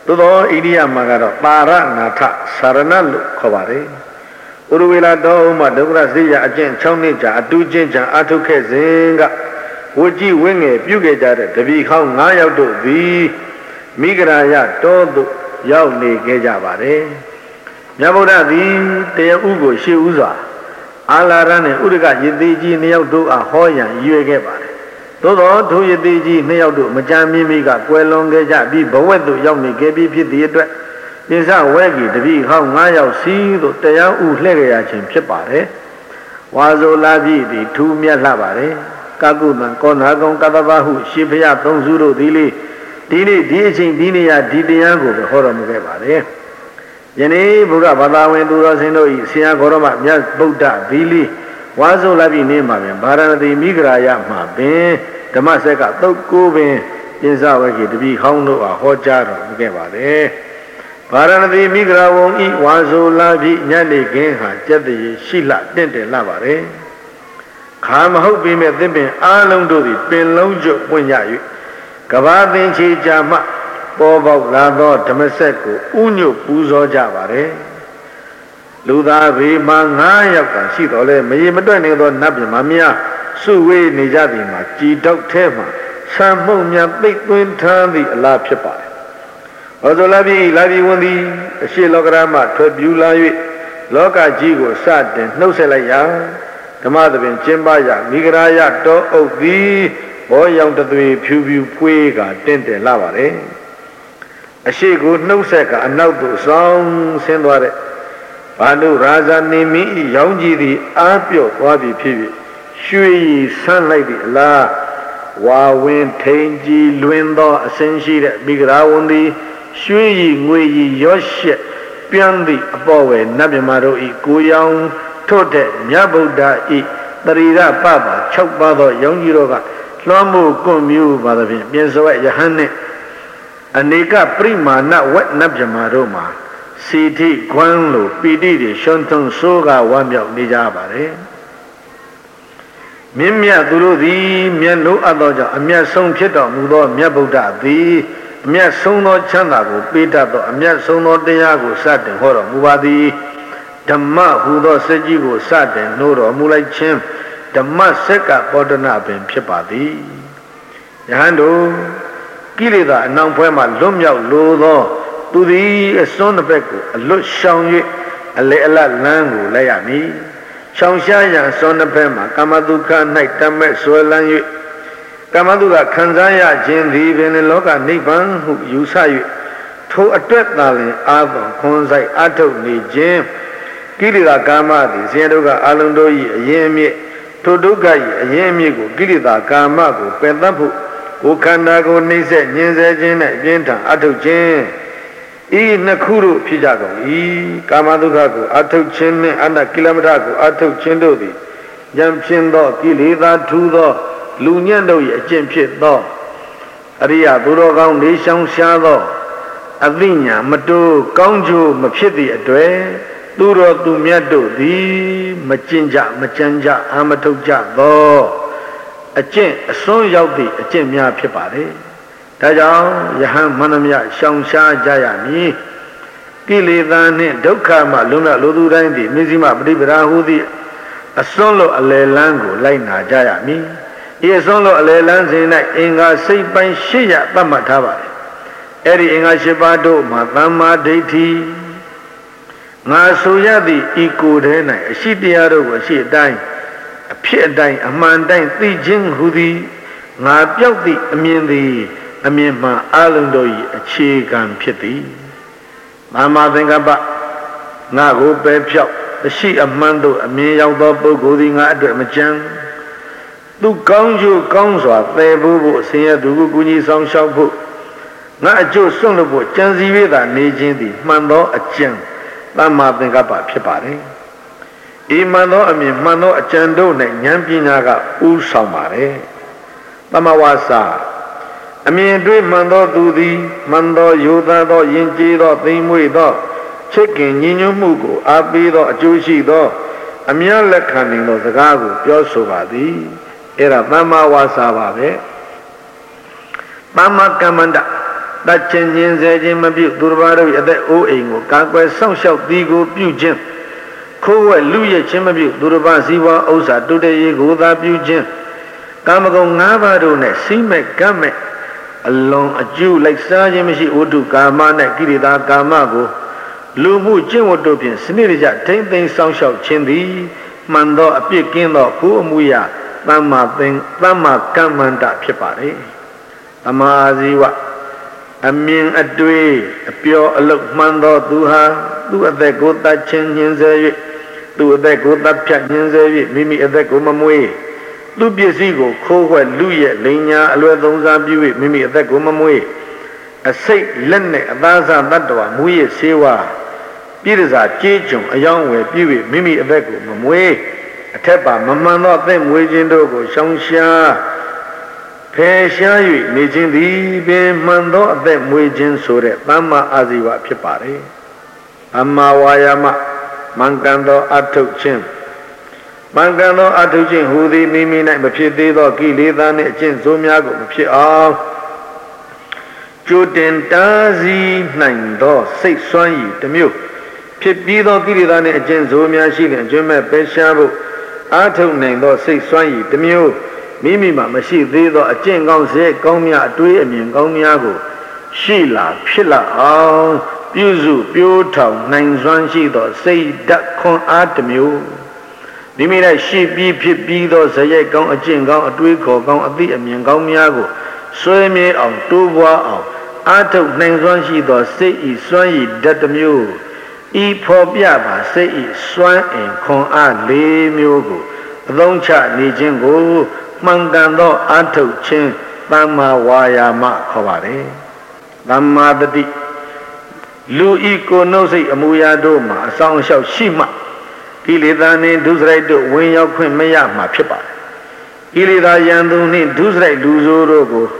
[SPEAKER 3] သောဣရိယာမကတော့ပါရနာထသာရဏလို့ခေါ်ပါတယ်ဥရဝေလာတော်ဥမဒုက္ခစိယအကျင့်6နှစ်ကြာအတူချင်းချံအထုတ်ခဲ့စဉ်ကဝကြည်ဝင်းငယ်ပြုခဲ့ကြတဲ့တပည့်ခေါင်း9ယောက်တို့သည်မိဂရာယတောသို့ရောက်နေခဲ့ကြပါတယ်မြတ်ဗုဒ္ဓသည်တရားဥကိုရှေ့ဥစွာအာလာရနဲ့ဥဒကယတိကြီး2ယောက်တို့အားဟောရန်ရွေခဲ့ပါတယ်သို့သောထိုယတိကြီး2ယောက်တို့မကြမ်းမီမိကကွယ်လွန်ခဲ့ကြပြီးဘဝသို့ရောက်နေခဲ့ပြီးဖြစ်သည့်အတွက်ပိစဝဲကြီးတပည့်ဟောင်း9ယောက်စီသို့တရားဥလှည့်ကြရခြင်းဖြစ်ပါတယ်ဝါဇိုလာပြီသည်ထူးမြတ်လှပါတယ်ကကုသံကောနာကုံကတ္တဗဟုရှေးဖျားသုံးစုတို့သည်လေဒီနေ့ဒီအချိန်ဒီနေရာဒီတရားကိုဟောတော်မူခဲ့ပါတယ်ယနေ့ဘုရားဘာသာဝင်သူတော်စင်တို့ဤဆရာဂေါရမမြတ်ဗုဒ္ဓသီလီဝါဇိုလာပြီနေမှာပင်ဗာရာဏသီမိဂရာယမှာပင်ဓမ္မစက်ကသုတ်ကိုပင်ပိစဝဲကြီးတပည့်ဟောင်းတို့အားဟောကြားတော်မူခဲ့ပါတယ်ဗာရာဏသီမိဂရာဝံဤဝါဇိုလာပြီညနေခင်းဟာကျက်တည်းရှိလှတင့်တယ်လှပါတယ်ခါမဟုတ်ပေမဲ့သင်ပင်အားလုံးတို့သည်ပင်လုံးကျွတ်ပွင့်ကြ၍ကဘာသင်္ချေကြာမှပေါ်ပေါက်လာသောဓမ္မစက်ကိုဥညွတ်ပူဇော်ကြပါတယ်လူသားဘေးမှာ9ယောက်ကရှိတော်လဲမရေမတွက်နေသောနတ်ပြမများစုဝေးနေကြသည်မှာကြည်တောက်ထဲမှာဆံမှုန့်များသိပ်သွင်းထားသည့်အလားဖြစ်ပါတယ်ဟောဇောလာပြီလာပြီဝန်သည်အရှိလောကရမှထွက်ပြူလာ၍လောကကြီးကိုစတင်နှုတ်ဆက်လိုက်ရာဓမ္မသဘင်ကျင်းပရာမိဂရာယတောအုပ်သည်ဘောရောင်တသွေဖြူဖြူဖွေးကတင့်တယ်လာပါတယ်အရှိကိုနှုတ်ဆက်ကအနောက်သို့ဆောင်ဆင်းသွားတဲ့ဘာနုရာဇာနေမင်း၏ရောင်ကြီးသည်အားပြော့သွားပြီဖြစ်၍ရွှေရည်ဆန်းလိုက်သည့်အလားဝါဝင်းထိန်ကြီးလွင်သောအစင်းရှိတဲ့မိဂရာဝန်သည်ရွှေရည်ငွေရည်ရောရှက်ပြန်သည့်အပေါ်ဝယ်နတ်မြမတို့၏ကိုရောင်ထို့တဲ့မြတ်ဗုဒ္ဓ၏တရိရပပ6ပါးသောရောင်ကြီးတို့ကလွှမ်းမိုးကွန်မြူပါသဖြင့်ပြင်စွဲယဟန်နှင့်အနေကပရိမာဏဝက်နတ်မြမတို့မှာစီတိခွန်းလိုပီတိတွေရှွန်းထုံဆိုးကဝမ်းမြောက်နေကြပါတယ်မြင့်မြတ်သူတို့သည်မြတ်လို့အပ်သောကြောင့်အမျက်ဆုံးဖြစ်တော်မူသောမြတ်ဗုဒ္ဓသည်အမျက်ဆုံးသောချမ်းသာကိုပေးတတ်သောအမျက်ဆုံးသောတရားကိုစတင်ဟောတော်မူပါသည်ဓမ္မဟူသောစကြီးကိုစတင်နှိုးတော်မူလိုက်ခြင်းဓမ္မစက်ကပောဒနာပင်ဖြစ်ပါသည်ယဟန်တို့ကိလေသာအနှောင်ဖွဲမှလွတ်မြောက်လိုသောသူသည်အစွန်းတစ်ဘက်ကိုအလွတ်ရှောင်၍အလေအလတ်လမ်းကိုလိုက်ရမည်ရှောင်ရှားရန်အစွန်းတစ်ဘက်မှာကာမတုခ၌တမဲ့ဆွဲလန်း၍ကာမတုခခံစားရခြင်းသည်ပင်လောကနိဗ္ဗာန်ဟုယူဆ၍ထိုအတွက်သာလျှင်အာသောခွန်ဆိုင်အထုတ်နေခြင်းကိလေသာကာမသည်ဆင်းရဲဒုက္ခအလုံးတို့၏အရင်အမြစ်ထိုဒုက္ခ၏အရင်အမြစ်ကိုကိလေသာကာမကိုပယ်တတ်ဖို့ကိုခန္ဓာကိုနှိမ့်ဆက်ညှင်းဆဲခြင်းနဲ့ပြင်းထန်အထုတ်ခြင်းဤနှစ်ခုတို့ဖြစ်ကြကုန်၏ကာမဒုက္ခကိုအထုတ်ခြင်းနှင့်အနကိလမထကိုအထုတ်ခြင်းတို့သည်ဉာဏ်ဖြင့်သောကိလေသာထူသောလူညံ့တို့၏အကျင့်ဖြစ်သောအရိယသူတော်ကောင်းနေရှောင်ရှားသောအသိဉာဏ်မတိုးကောင်းကျိုးမဖြစ်သည့်အတွေ့သူတော်သူမြတ်တို့သည်မကျင့်ကြမကြံကြအာမထုတ်ကြသောအကျင့်အစွန်းရောက်သည့်အကျင့်များဖြစ်ပါတယ်ဒါကြောင့်ယဟန်မန္တမယရှောင်ရှားကြရမည်ကိလေသာနှင့်ဒုက္ခမှလွန်မြောက်လိုသူတိုင်းသည်မဇ္ဈိမပฏิပဒါဟုသည့်အစွန်းလိုအလယ်လန်းကိုလိုက်နာကြရမည်ဤအစွန်းလိုအလယ်လန်းစဉ်၌အင်္ဂါစိတ်ပိုင်း800သတ်မှတ်ထားပါတယ်အဲ့ဒီအင်္ဂါ8ပါးတို့မှာသမ္မာဒိဋ္ဌိငါဆိုရသည့်ဤကိုယ်ထဲ၌အရှိတရားတို့ကိုအရှိအတိုင်းအဖြစ်အတိုင်းအမှန်တိုင်းသိခြင်းဟူသည်ငါပြောက်သည့်အမြင်သည်အမြင်မှအလုံးတို့၏အခြေခံဖြစ်သည်မာမသင်္ကပ္ပငါကိုပယ်ဖြောက်အရှိအမှန်တို့အမြင်ရောက်သောပုဂ္ဂိုလ်သည်ငါအတွက်မကြမ်းသူကောင်းကျိုးကောင်းစွာသယ်ဖို့အစဉ်ရသူကိုကူညီဆောင်ရှောက်ဖို့ငါအကျိုးစွန့်လို့ဖို့ကြံစည်၍သာနေခြင်းသည်မှန်သောအကျင့်သမ္မာသင်္ကပ္ပဖြစ်ပါတယ်ဤမှန်သောအမြင်မှန်သောအကျင့်တို့၌ဉာဏ်ပညာကဥဆောင်ပါတယ်သမ္မာဝါစာအမြင်တွေ့မှန်သောသူသည်မှန်သောယောသားသောယဉ်ကျေးသောသိမ်မွေ့သောချစ်ခင်ညီညွတ်မှုကိုအားပေးသောအကျိုးရှိသောအမြတ်လက်ခံနိုင်သောစကားကိုပြောဆိုပါသည်အဲ့ဒါသမ္မာဝါစာပါပဲသမ္မာကမ္မန္တတချင်းချင်းစေခြင်းမပြုသူတစ်ပါးတို့၏အသက်အိုးအိမ်ကိုကာကွယ်စောင့်ရှောက်သည်ကိုပြုခြင်းခိုးဝှက်လူရခြင်းမပြုသူတစ်ပါးစည်းဝါးဥစ္စာတုတ္တရေကိုသာပြုခြင်းကာမဂုဏ်၅ပါးတို့နဲ့စိမဲ့ကမ်းမဲ့အလွန်အကျူလိုက်စားခြင်းမရှိဝတ္ထုကာမနဲ့ကိရိတာကာမကိုလူမှုကျင့်ဝတ်တို့ဖြင့်စနစ်တကျထိမ့်သိမ်းဆောင်ရှောက်ခြင်းသည်မှန်သောအပြစ်ကင်းသောကိုယ်အမှုရာသမ္မာကမ္မန္တဖြစ်ပါလေသမာဇီဝအမြင်အတွေ့အပြောအလုပ်မှန်သောသူဟာသူ့အသက်ကိုတတ်ခြင်းညှင်းဆဲ၍သူ့အသက်ကိုတတ်ဖြတ်ညှင်းဆဲ၍မိမိအသက်ကိုမမွေးသူပစ္စည်းကိုခိုးဝှက်လူရဲ့လိန်ညာအလွယ်သုံးစားပြု၍မိမိအသက်ကိုမမွေးအစိတ်လက်နဲ့အသားစားတတ္တဝမူရဲ့ဆေးဝါးပြည်ရစာကြေးကျွန်အယောင်းဝယ်ပြု၍မိမိအသက်ကိုမမွေးအထက်ပါမမှန်သောအသက်မွေးခြင်းတို့ကိုရှောင်ရှားဖယ်ရှား၍နေခြင်းသည်ပင်မှန်သောအသက်မွေးခြင်းဆိုတဲ့သမ္မာအာဇီဝဖြစ်ပါတယ်။အမာဝါယာမမှန်ကန်သောအထုတ်ခြင်းမှန်ကန်သောအထုတ်ခြင်းဟူသည်မိမိ၌မဖြစ်သေးသောကိလေသာနှင့်အကျင့်ဆိုးများကိုမဖြစ်အောင်ကြိုတင်တားဆီးနိုင်သောစိတ်စွမ်းရည်တစ်မျိုးဖြစ်ပြီးသောကိလေသာနှင့်အကျင့်ဆိုးများရှိလျင်အကျွမ်းမဲ့ပယ်ရှားဖို့အထုတ်နိုင်သောစိတ်စွမ်းရည်တစ်မျိုးမိမိမှာမရှိသေးသောအကျင့်ကောင်းစေကောင်းများအတွေးအမြင်ကောင်းများကိုရှိလာဖြစ်လာအောင်ပြုစုပြိုးထောင်နိုင်စွမ်းရှိသောစိတ်ဓာတ်ခွန်အားတစ်မျိုးမိမိ၌ရှိပြီးဖြစ်ပြီးသောဇယက်ကောင်းအကျင့်ကောင်းအတွေးခေါ်ကောင်းအသိအမြင်ကောင်းများကိုဆွေးမြေ့အောင်တိုးပွားအောင်အားထုတ်နိုင်စွမ်းရှိသောစိတ်ဤစွမ်းရည်ဓာတ်တစ်မျိုးဤဖော်ပြပါစိတ်ဤစွမ်းအင်ခွန်အား၄မျိုးကိုအသုံးချနေခြင်းကိုမှန်ကန်သောအထုတ်ခြင်းသမ္မာဝါယာမခေါ်ပါတယ်သမ္မာတတိလူဤကိုယ်နှုတ်စိတ်အမူအရာတို့မှာအဆောင်အရှောက်ရှိမှကိလေသာနှင့်ဒုစရိုက်တို့ဝင်ရောက်ခွင့်မရမှာဖြစ်ပါတယ်ကိလေသာယံသူနှင့်ဒုစရိုက်လူဆိုးတို့ကို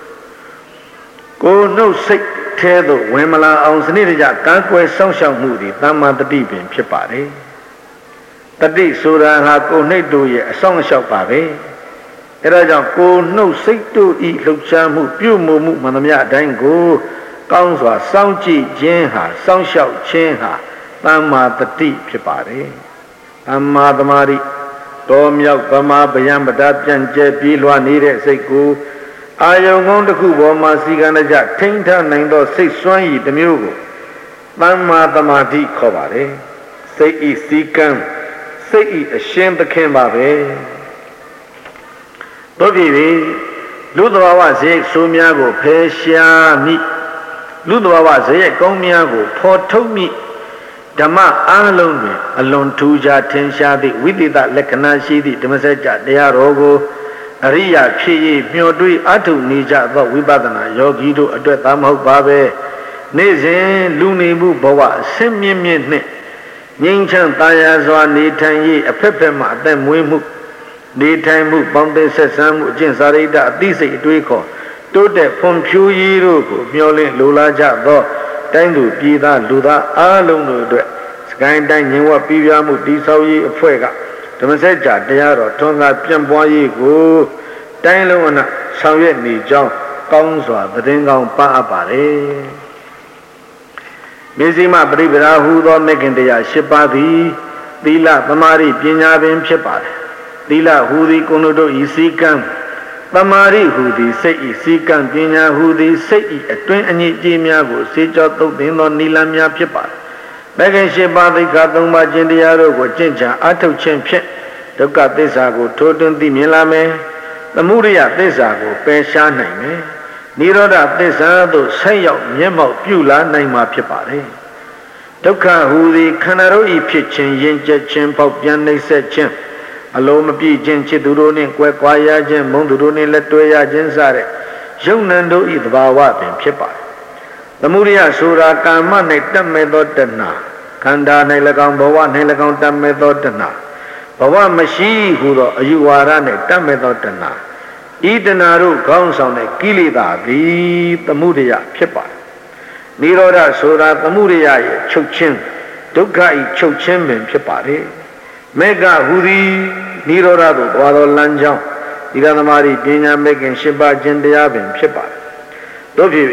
[SPEAKER 3] ယ်နှုတ်စိတ်ထဲသို့ဝင်မလာအောင်စနစ်တကျကာကွယ်စောင့်ရှောက်မှုသည်သမ္မာတတိပင်ဖြစ်ပါတယ်တတိဆိုတာဟာကိုယ်နှိတ်တို့ရဲ့အဆောင်အရှောက်ပါပဲအဲဒါကြောင့်ကိုယ်နှုတ်စိတ်တို့ဤလှုပ်ရှားမှုပြုမှုမှုမှန်သမျှအတိုင်းကိုကောင်းစွာစောင့်ကြည့်ခြင်းဟာစောင့်ရှောက်ခြင်းဟာသမ္မာတတိဖြစ်ပါတယ်သမ္မာသမာဓိတော်မြောက်သမာဗယံပဒပြန့်ကျဲပြေးလွှားနေတဲ့စိတ်ကိုအာယုံကုန်းတစ်ခုပေါ်မှာစီကံကြထိမ့်ထနိုင်သောစိတ်စွမ်းရည်တစ်မျိုးကိုသမ္မာသမာဓိခေါ်ပါတယ်စိတ်ဤစီကံစိတ်ဤအရှင်သခင်ပါပဲတို့ပြီလူသဘာဝဇေယျဆိုးများကိုဖယ်ရှားမိလူသဘာဝဇေယျကောင်းများကိုဖော်ထုတ်မိဓမ္မအားလုံးတွင်အလွန်ထူးခြားထင်ရှားသည့်ဝိသေသလက္ခဏာရှိသည့်ဓမ္မစကြာတရားတော်ကိုအရိယာဖြစ်၍မျှော်တွေးအထုနေကြသောဝိပဿနာယောဂီတို့အတွက်သာမဟုတ်ပါပဲနေ့စဉ်လူနေမှုဘဝအဆင့်မြင့်မြင့်နှင့်ငြိမ်းချမ်းသာယာစွာနေထိုင်၍အဖက်ဖက်မှအသက်မွေးမှုနေထိုင်မှုပေါင်းသင်းဆက်ဆံမှုအကျင့်စာရိတ္တအသိစိတ်အတွေးခေါ်တိုးတက်ဖွံ့ဖြိုးရေးတို့ကိုမျှော်လင့်လိုလားကြသောတိုင်းသူပြည်သားလူသားအားလုံးတို့အတွက်စကိုင်းတိုင်းငြိမ်ဝတ်ပြည်ပြမှုတည်ဆောက်ရေးအဖွဲ့ကဓမ္မစကြာတရားတော်ထွန်းကားပြန့်ပွားရေးကိုတိုင်းလုံးအနှံ့ဆောင်ရွက်နေကြောင်းကောင်းစွာသတင်းကောင်းပါအပ်ပါတယ်မေဇိမပရိပဒါဟူသောမေခင်တရား၈ပါးသည်သီလသမာဓိပညာပင်ဖြစ်ပါတယ်သီလဟူသည်ကိုယ်တို့ဤစည်းကမ်းသမာဓိဟူသည်စိတ်ဤစည်းကမ်းပညာဟူသည်စိတ်ဤအတွင်းအငြိအကျေးများကိုစေကြောသုတ်သင်သောနိလန်းများဖြစ်ပါတယ်မေခင်၈ပါးသိက္ခာ၃ပါးကျင့်တရားတို့ကိုကျင့်ကြံအထောက်ခြင်းဖြင့်ဒုက္ခသစ္စာကိုထိုးထွင်းသိမြင်လာမယ်သမုဒယသစ္စာကိုပယ်ရှားနိုင်မယ်နိရောဓသစ္စာသို့ဆက်ရောက်မျက်မှောက်ပြုလာနိုင်မှာဖြစ်ပါတယ်ဒုက္ခဟူသည်ခန္ဓာတို့ဤဖြစ်ခြင်းယဉ်ကျေးခြင်းပေါက်ပြန်နှိမ့်ဆက်ခြင်းအလုံးမပြည့်ခြင်းချစ်သူတို့နှင့်ကွဲကွာရခြင်းမုန်းသူတို့နှင့်လက်တွဲရခြင်းစတဲ့ယုံနံတို့ဤသဘာဝပင်ဖြစ်ပါတယ်သမုဒယဆိုတာကာမ၌တတ်မဲ့သောတဏှာခန္ဓာ၌၎င်းဘဝ၌၎င်းတတ်မဲ့သောတဏှာဘဝမရှိဟုသောအယူဝါဒနဲ့တတ်မဲ့သောတဏှာဤတဏှာတို့ခေါင်းဆောင်တဲ့ကိလေသာသည်သမုဒယဖြစ်ပါတယ်နိရောဓဆိုတာသမုဒယရဲ့ချုပ်ခြင်းဒုက္ခဤချုပ်ခြင်းပင်ဖြစ်ပါတယ်မေဃဟူသည်နိရောဓသို့သွားသောလမ်းကြောင်းဒီကသမားဤပညာမေခင်၈ပါးခြင်းတရားပင်ဖြစ်ပါတယ်တို့ဖြစ်ခ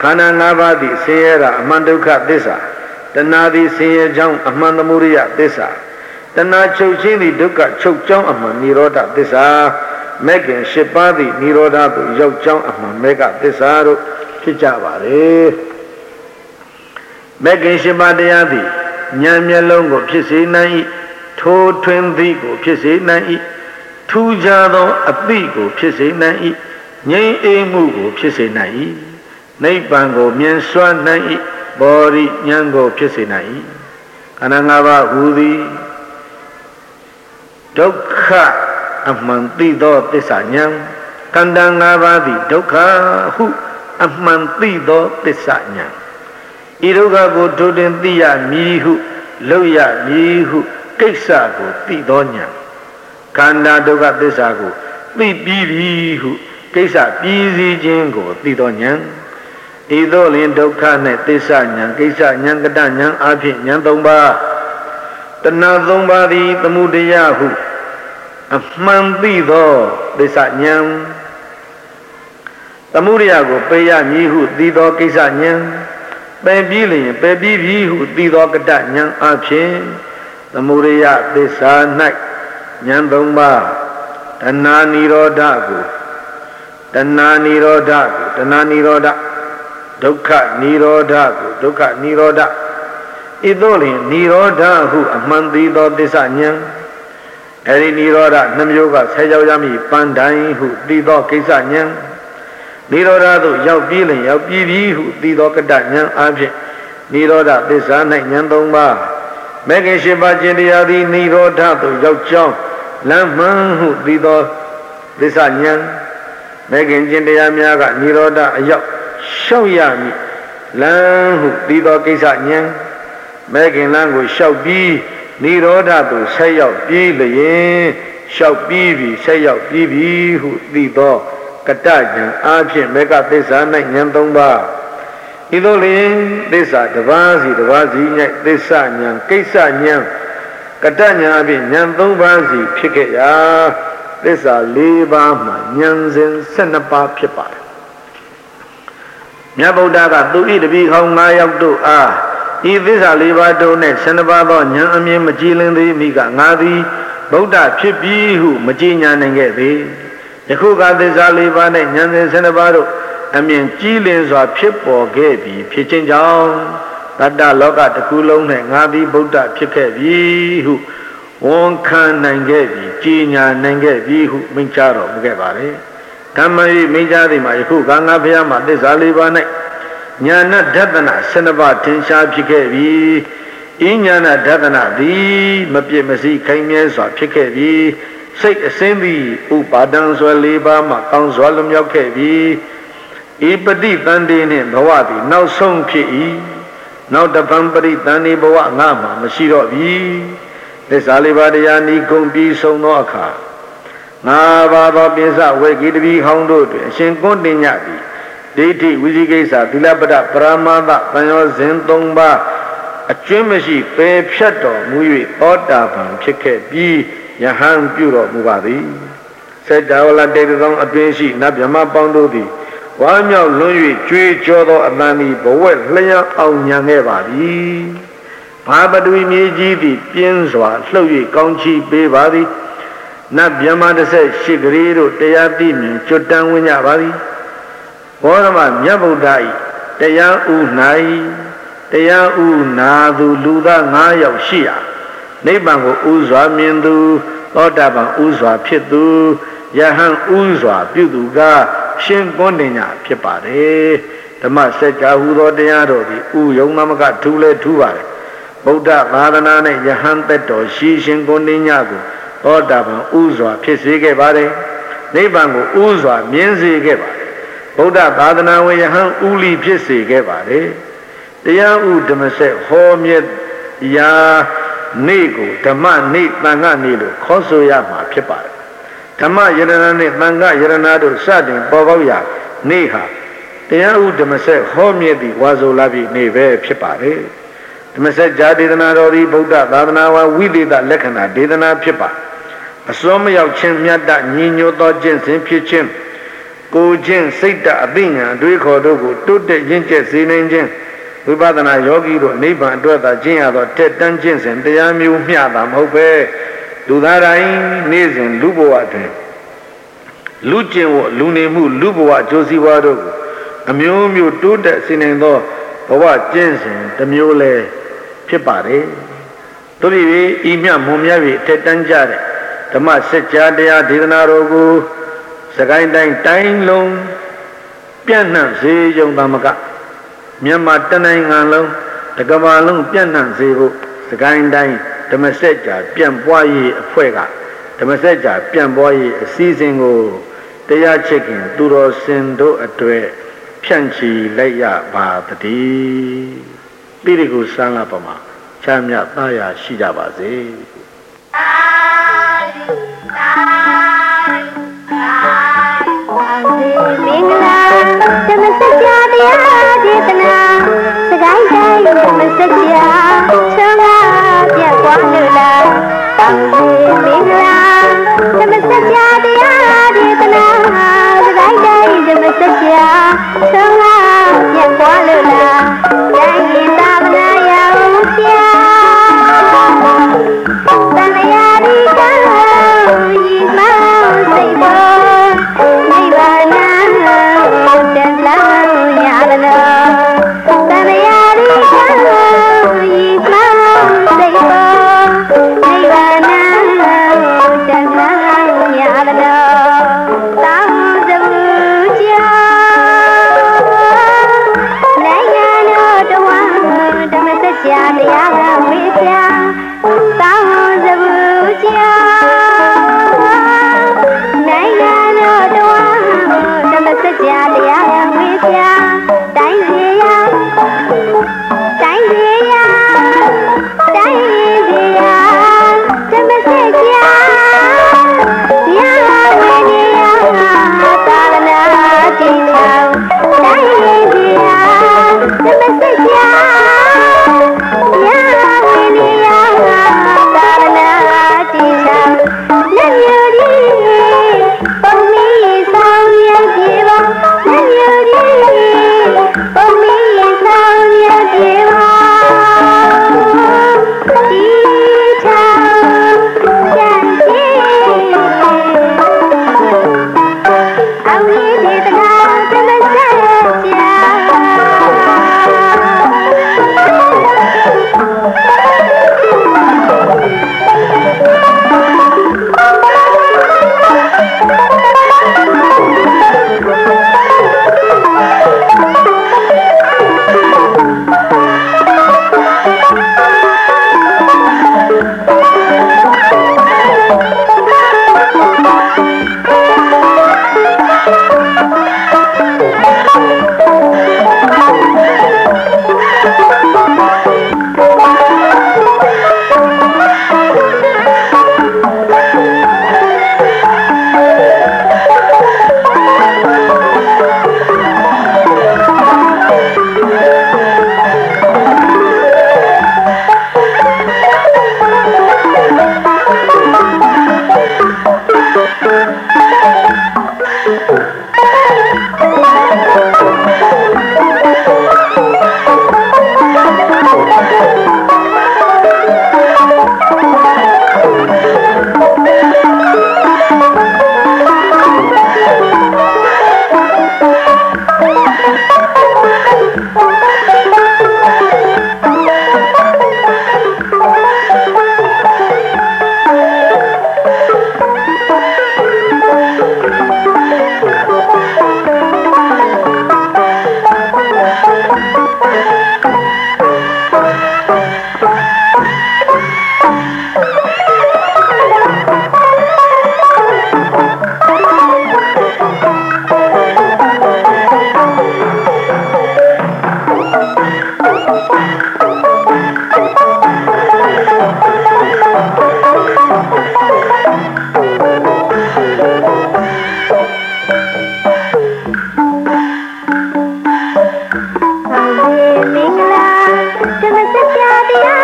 [SPEAKER 3] khana ngā ba di seyera aman dukkha thissa tana di seye chang aman thamuriya thissa tana chuk chin di dukkha chuk chang aman nirodha thissa mekin shippa di nirodha tu yauk chang aman meka thissa ro phit ja ba le mekin shippa taya di nyan myat long ko phit se nayi tho twin thi ko phit se nayi thu ja tho athi ko phit se nayi ngây ê mu ko phit se nayi Nibbān ko mien swa nayi bodhi nyan ko phit se nayi khana ngā ba hu thi dukkha aman ti tho thissa nyan khanda ngā ba thi dukkha hu aman ti tho thissa nyanဤဒုက္ခကိုထိုးတင်သိရမည်ဟုလုပ်ရမည်ဟုကိစ္စကိုသိသောဉာဏ်ခန္ဓာဒုက္ခသစ္စာကိုသိပြီးပြီဟုကိစ္စပြီးစီးခြင်းကိုသိသောဉာဏ်ဤသို့လင်ဒုက္ခနှင့်သစ္စာဉာဏ်ကိစ္စဉာဏ်ကတဉာဏ်အဖြစ်ဉာဏ်၃ပါးတဏှာ၃ပါးသည်သမုဒယဟုအမှန်သိသောသစ္စာဉာဏ်သမုဒယကိုပယ်ရမည်ဟုသိသောကိစ္စဉာဏ်ပယ်ပြီးလျင်ပယ်ပြီးပြီဟုသိသောကတဉာဏ်အဖြစ်သမုဒယသစ္စာ၌ဉာဏ်၃ပါးတဏှာနိရောဓကိုတဏှာနိရောဓကိုတဏှာနိရောဓဒုက္ခနိရောဓကိုဒုက္ခနိရောဓဤသို့လျင်နိရောဓဟုအမှန်သိသောသစ္စာဉာဏ်အဲဒီနိရောဓနှမျိုးကဆက်ရောက်ရမည်ပန်းတိုင်းဟုသိသောကိစ္စဉာဏ်နိရောဓသို့ရောက်ပြီးလျင်ရောက်ပြီးပြီဟုသိသောကတဉာဏ်အဖြစ်နိရောဓသစ္စာ၌ဉာဏ်၃ပါးမေခင်၈ပါးကျင့်တရားသည်နိရောဓသို့ရောက်ကြောင်းလမ်းမှန်ဟုသိသောသစ္စာဉာဏ်မေခင်ကျင့်တရားများကနိရောဓအရောက်ရှောက်ရမည်လမ်းဟုသိသောကိစ္စဉာဏ်မေခင်လမ်းကိုရှောက်ပြီးနိရောဓသို့ဆက်ရောက်ပြီးလျင်ရှောက်ပြီးပြီဆက်ရောက်ပြီးပြီဟုသိသောကတဉာဏ်အားဖြင့်မေကသစ္စာ၌ဉာဏ်၃ပါးဤသို့လျင်သစ္စာတစ်ပါးစီတစ်ပါးစီ၌သစ္စာဉာဏ်ကိစ္စဉာဏ်ကတဉာဏ်အပြင်ဉာဏ်၃ပါးစီဖြစ်ခဲ့ရာသစ္စာ၄ပါးမှာဉာဏ်စဉ်12ပါးဖြစ်ပါတယ်မြတ်ဗုဒ္ဓကသူဤတပည့်ခေါင်း9ယောက်တို့အားဤသစ္စာ၄ပါးတို့၌12ပါးသောဉာဏ်အမြင်မကြည်လင်သေးမိကငါသည်ဗုဒ္ဓဖြစ်ပြီဟုမကြည်ညာနိုင်ခဲ့သေးယခုကသစ္စာ၄ပါး၌ဉာဏ်စဉ်12ပါးတို့အမြင်ကြည်လင်စွာဖြစ်ပေါ်ခဲ့ပြီဖြစ်ခြင်းကြောင့်တတ္တလောကတစ်ခုလုံး၌ငါသည်ဗုဒ္ဓဖြစ်ခဲ့ပြီဟုဝန်ခံနိုင်ခဲ့ပြီကြည်ညာနိုင်ခဲ့ပြီဟုမိန့်ကြားတော်မူခဲ့ပါလေဓမ္မ၏မိန့်ကြားသည်မှာယခုကငါဘုရားမှာသစ္စာ၄ပါး၌ညာဏဒသနာ12ပါးထင်ရှားဖြစ်ခဲ့ပြီဤညာဏဒသနာသည်မပြည့်မစည်ခိုင်မြဲစွာဖြစ်ခဲ့ပြီစိတ်အစင်းသည်ဥပါဒံဆွဲ၄ပါးမှာကောင်းစွာလွမြောက်ခဲ့ပြီဤပฏิတန်တေနှင့်ဘဝသည်နောက်ဆုံးဖြစ်၏နောက်တပံပရိတန်တေဘဝငါမှာမရှိတော့ပြီသစ္စာလေးပါးတရားဤဂုံပြီးဆုံးသောအခါငါဘာသောပိစဝေကိတပိဟောင်းတို့တွင်အရှင်ကွန်းတင်ညသည်ဒိဋ္ဌိဝိသိကိစ္စသီလပဒပရမသပန်ရောစဉ်၃ပါးအကျွမ်းမရှိပယ်ဖြတ်တော်မူ၍သောတာပန်ဖြစ်ခဲ့ပြီးယဟန်ပြုတော်မူပါသည်စေတဝလတေတုံအတွင်းရှိနတ်မြမပေါင်းတို့သည်ဝါမြောက်လွန်၍ကြွေးကြောသောအတန်သည်ဘဝက်လျှံအောင်ညံခဲ့ပါသည်ဘာပတူမြေကြီးသည်ပြင်းစွာလှုပ်၍ကောင်းချီးပေးပါသည်နတ်မြမ18ကလေးတို့တရားသိမြင်ကျွတ်တန်းဝင်ကြပါသည်ဘောရမမြတ်ဗုဒ္ဓ၏တရားဥ၌တရားဥနာသူလူသား9ယောက်ရှိရာနိဗ္ဗာန်ကိုဥစွာမြင်သူသောတာပန်ဥစွာဖြစ်သူယဟန်ဥစွာပြုသူကရှင်ကွန်းတင်ညာဖြစ်ပါတယ်ဓမ္မစကြာဟူသောတရားတော်သည်ဥယုံသမကထူလဲထူပါတယ်ဗုဒ္ဓသာသနာနဲ့ယဟန်သက်တော်ရှိရှင်ကွန်းတင်ညာကိုသောတာပန်ဥစွာဖြစ်စေခဲ့ပါတယ်နိဗ္ဗာန်ကိုဥစွာမြင်စေခဲ့ပါတယ်ဗုဒ္ဓသာသနာဝင်ယဟန်ဥလီဖြစ်စေခဲ့ပါတယ်တရားဥဓမ္မစက်ဟောမြတ်ရာနေ့ကိုဓမ္မနေ့သံဃာနေ့လို့ခေါ်ဆိုရမှာဖြစ်ပါတယ်ဓမ္မယရဏနဲ့သံဃာယရဏတို့စတင်ပေါ်ပေါက်ရာနေ့ဟာတရားဥဓမ္မစက်ဟောမြတ်သည့်ဝါဆိုလာပြီနေ့ပဲဖြစ်ပါတယ်ဓမ္မစက်ဇာဒေသနာတော်သည်ဗုဒ္ဓသာသနာဝါဝိသေသလက္ခဏာဒေသနာဖြစ်ပါအစွမ်းမရောက်ခြင်းမြတ်တညီညွတ်သောကျင့်စဉ်ဖြစ်ခြင်းကိုချင်းစိတ်တအသိဉာဏ်အတွေးခေါ်တို့ကိုတိုးတက်ရင့်ကျက်စေနိုင်ခြင်းဝိပဿနာယောဂီတို့နိဗ္ဗာန်အတွက်သာကျင့်ရသောတက်တန်းကျင့်စဉ်တရားမျိုးမျှတာမဟုတ်ပဲလူသားတိုင်းနေ့စဉ်လူဘဝတွင်လူကျင့်ဝတ်လူနေမှုလူဘဝကြိုးစည်းဝါတို့ကိုအမျိုးမျိုးတိုးတက်စေနိုင်သောဘဝကျင့်စဉ်တစ်မျိုးလဲဖြစ်ပါတယ်တို့ဒီဤမြမွန်မြတ်၍တက်တန်းကြတဲ့ဓမ္မစကြာတရားဒေသနာတော်ကိုစကိုင်းတိုင်းတိုင်းလုံးပြန့်နှံ့စေကြုံသမကမြန်မာတနိုင်ငံလုံးတကမ္ဘာလုံးပြန့်နှံ့စေဖို့စကိုင်းတိုင်းဓမ္မစကြာပြန့်ပွားရေးအဖွဲ့ကဓမ္မစကြာပြန့်ပွားရေးအစည်းအဝေးကိုတရားချစ်ခင်သူတော်စင်တို့အတွေ့ဖြန့်ချီလိုက်ရပါတည်းပိရိကုစံလာပမှာချမ်းမြတ်သားရာရှိကြပါစေ
[SPEAKER 4] မင်္ဂလာဓမ္မစကြာတရားဒေသနာစကိုင်းတိုင်းဓမ္မစကြာချမ်းသာပြတ်သွားလို့လားတောင်းစီမင်္ဂလာဓမ္မစကြာတရားဒေသနာစကိုင်းတိုင်းဓမ္မစကြာချမ်းသာပြတ်သွားလို့လားတိုင်းရင်းသာမဏေရောက်ပြတန်ရာဒီကရီမောစိတ်ပေါ်နိဗ္ဗာန်တက်လာရလားတန်ရာဒီကရီမောစိတ်ပေါ်နိဗ္ဗာန်တက်လာရလားတောင်းစမှုကြောနိုင်ငံတော်တော်ဓမ္မစကြာတရားကဝေပြတောင်းစမှုကြောနိုင်ငံတော်တော်ဓမ္မစကြာတရားကဝေပြတိုင်းစီရတိုင်းစီရတိုင်းစီရဓမ္မစကြာရဝေနေရသာလနာတိထောင်တိုင်းစီရဓမ္မစကြာရဝေနေရသာလနာတိထောင်လက်မျိုးဒီပုံမီဆောင်ရပြေပါလက်မျိုးဒီပုံမီဆောင်ရပြေပါဒီထောင်ချမ်းပြေအောင်ရည်ဒေသနာဓမ္မစကြာမင်္ဂလာဓမ္မစကြာတရား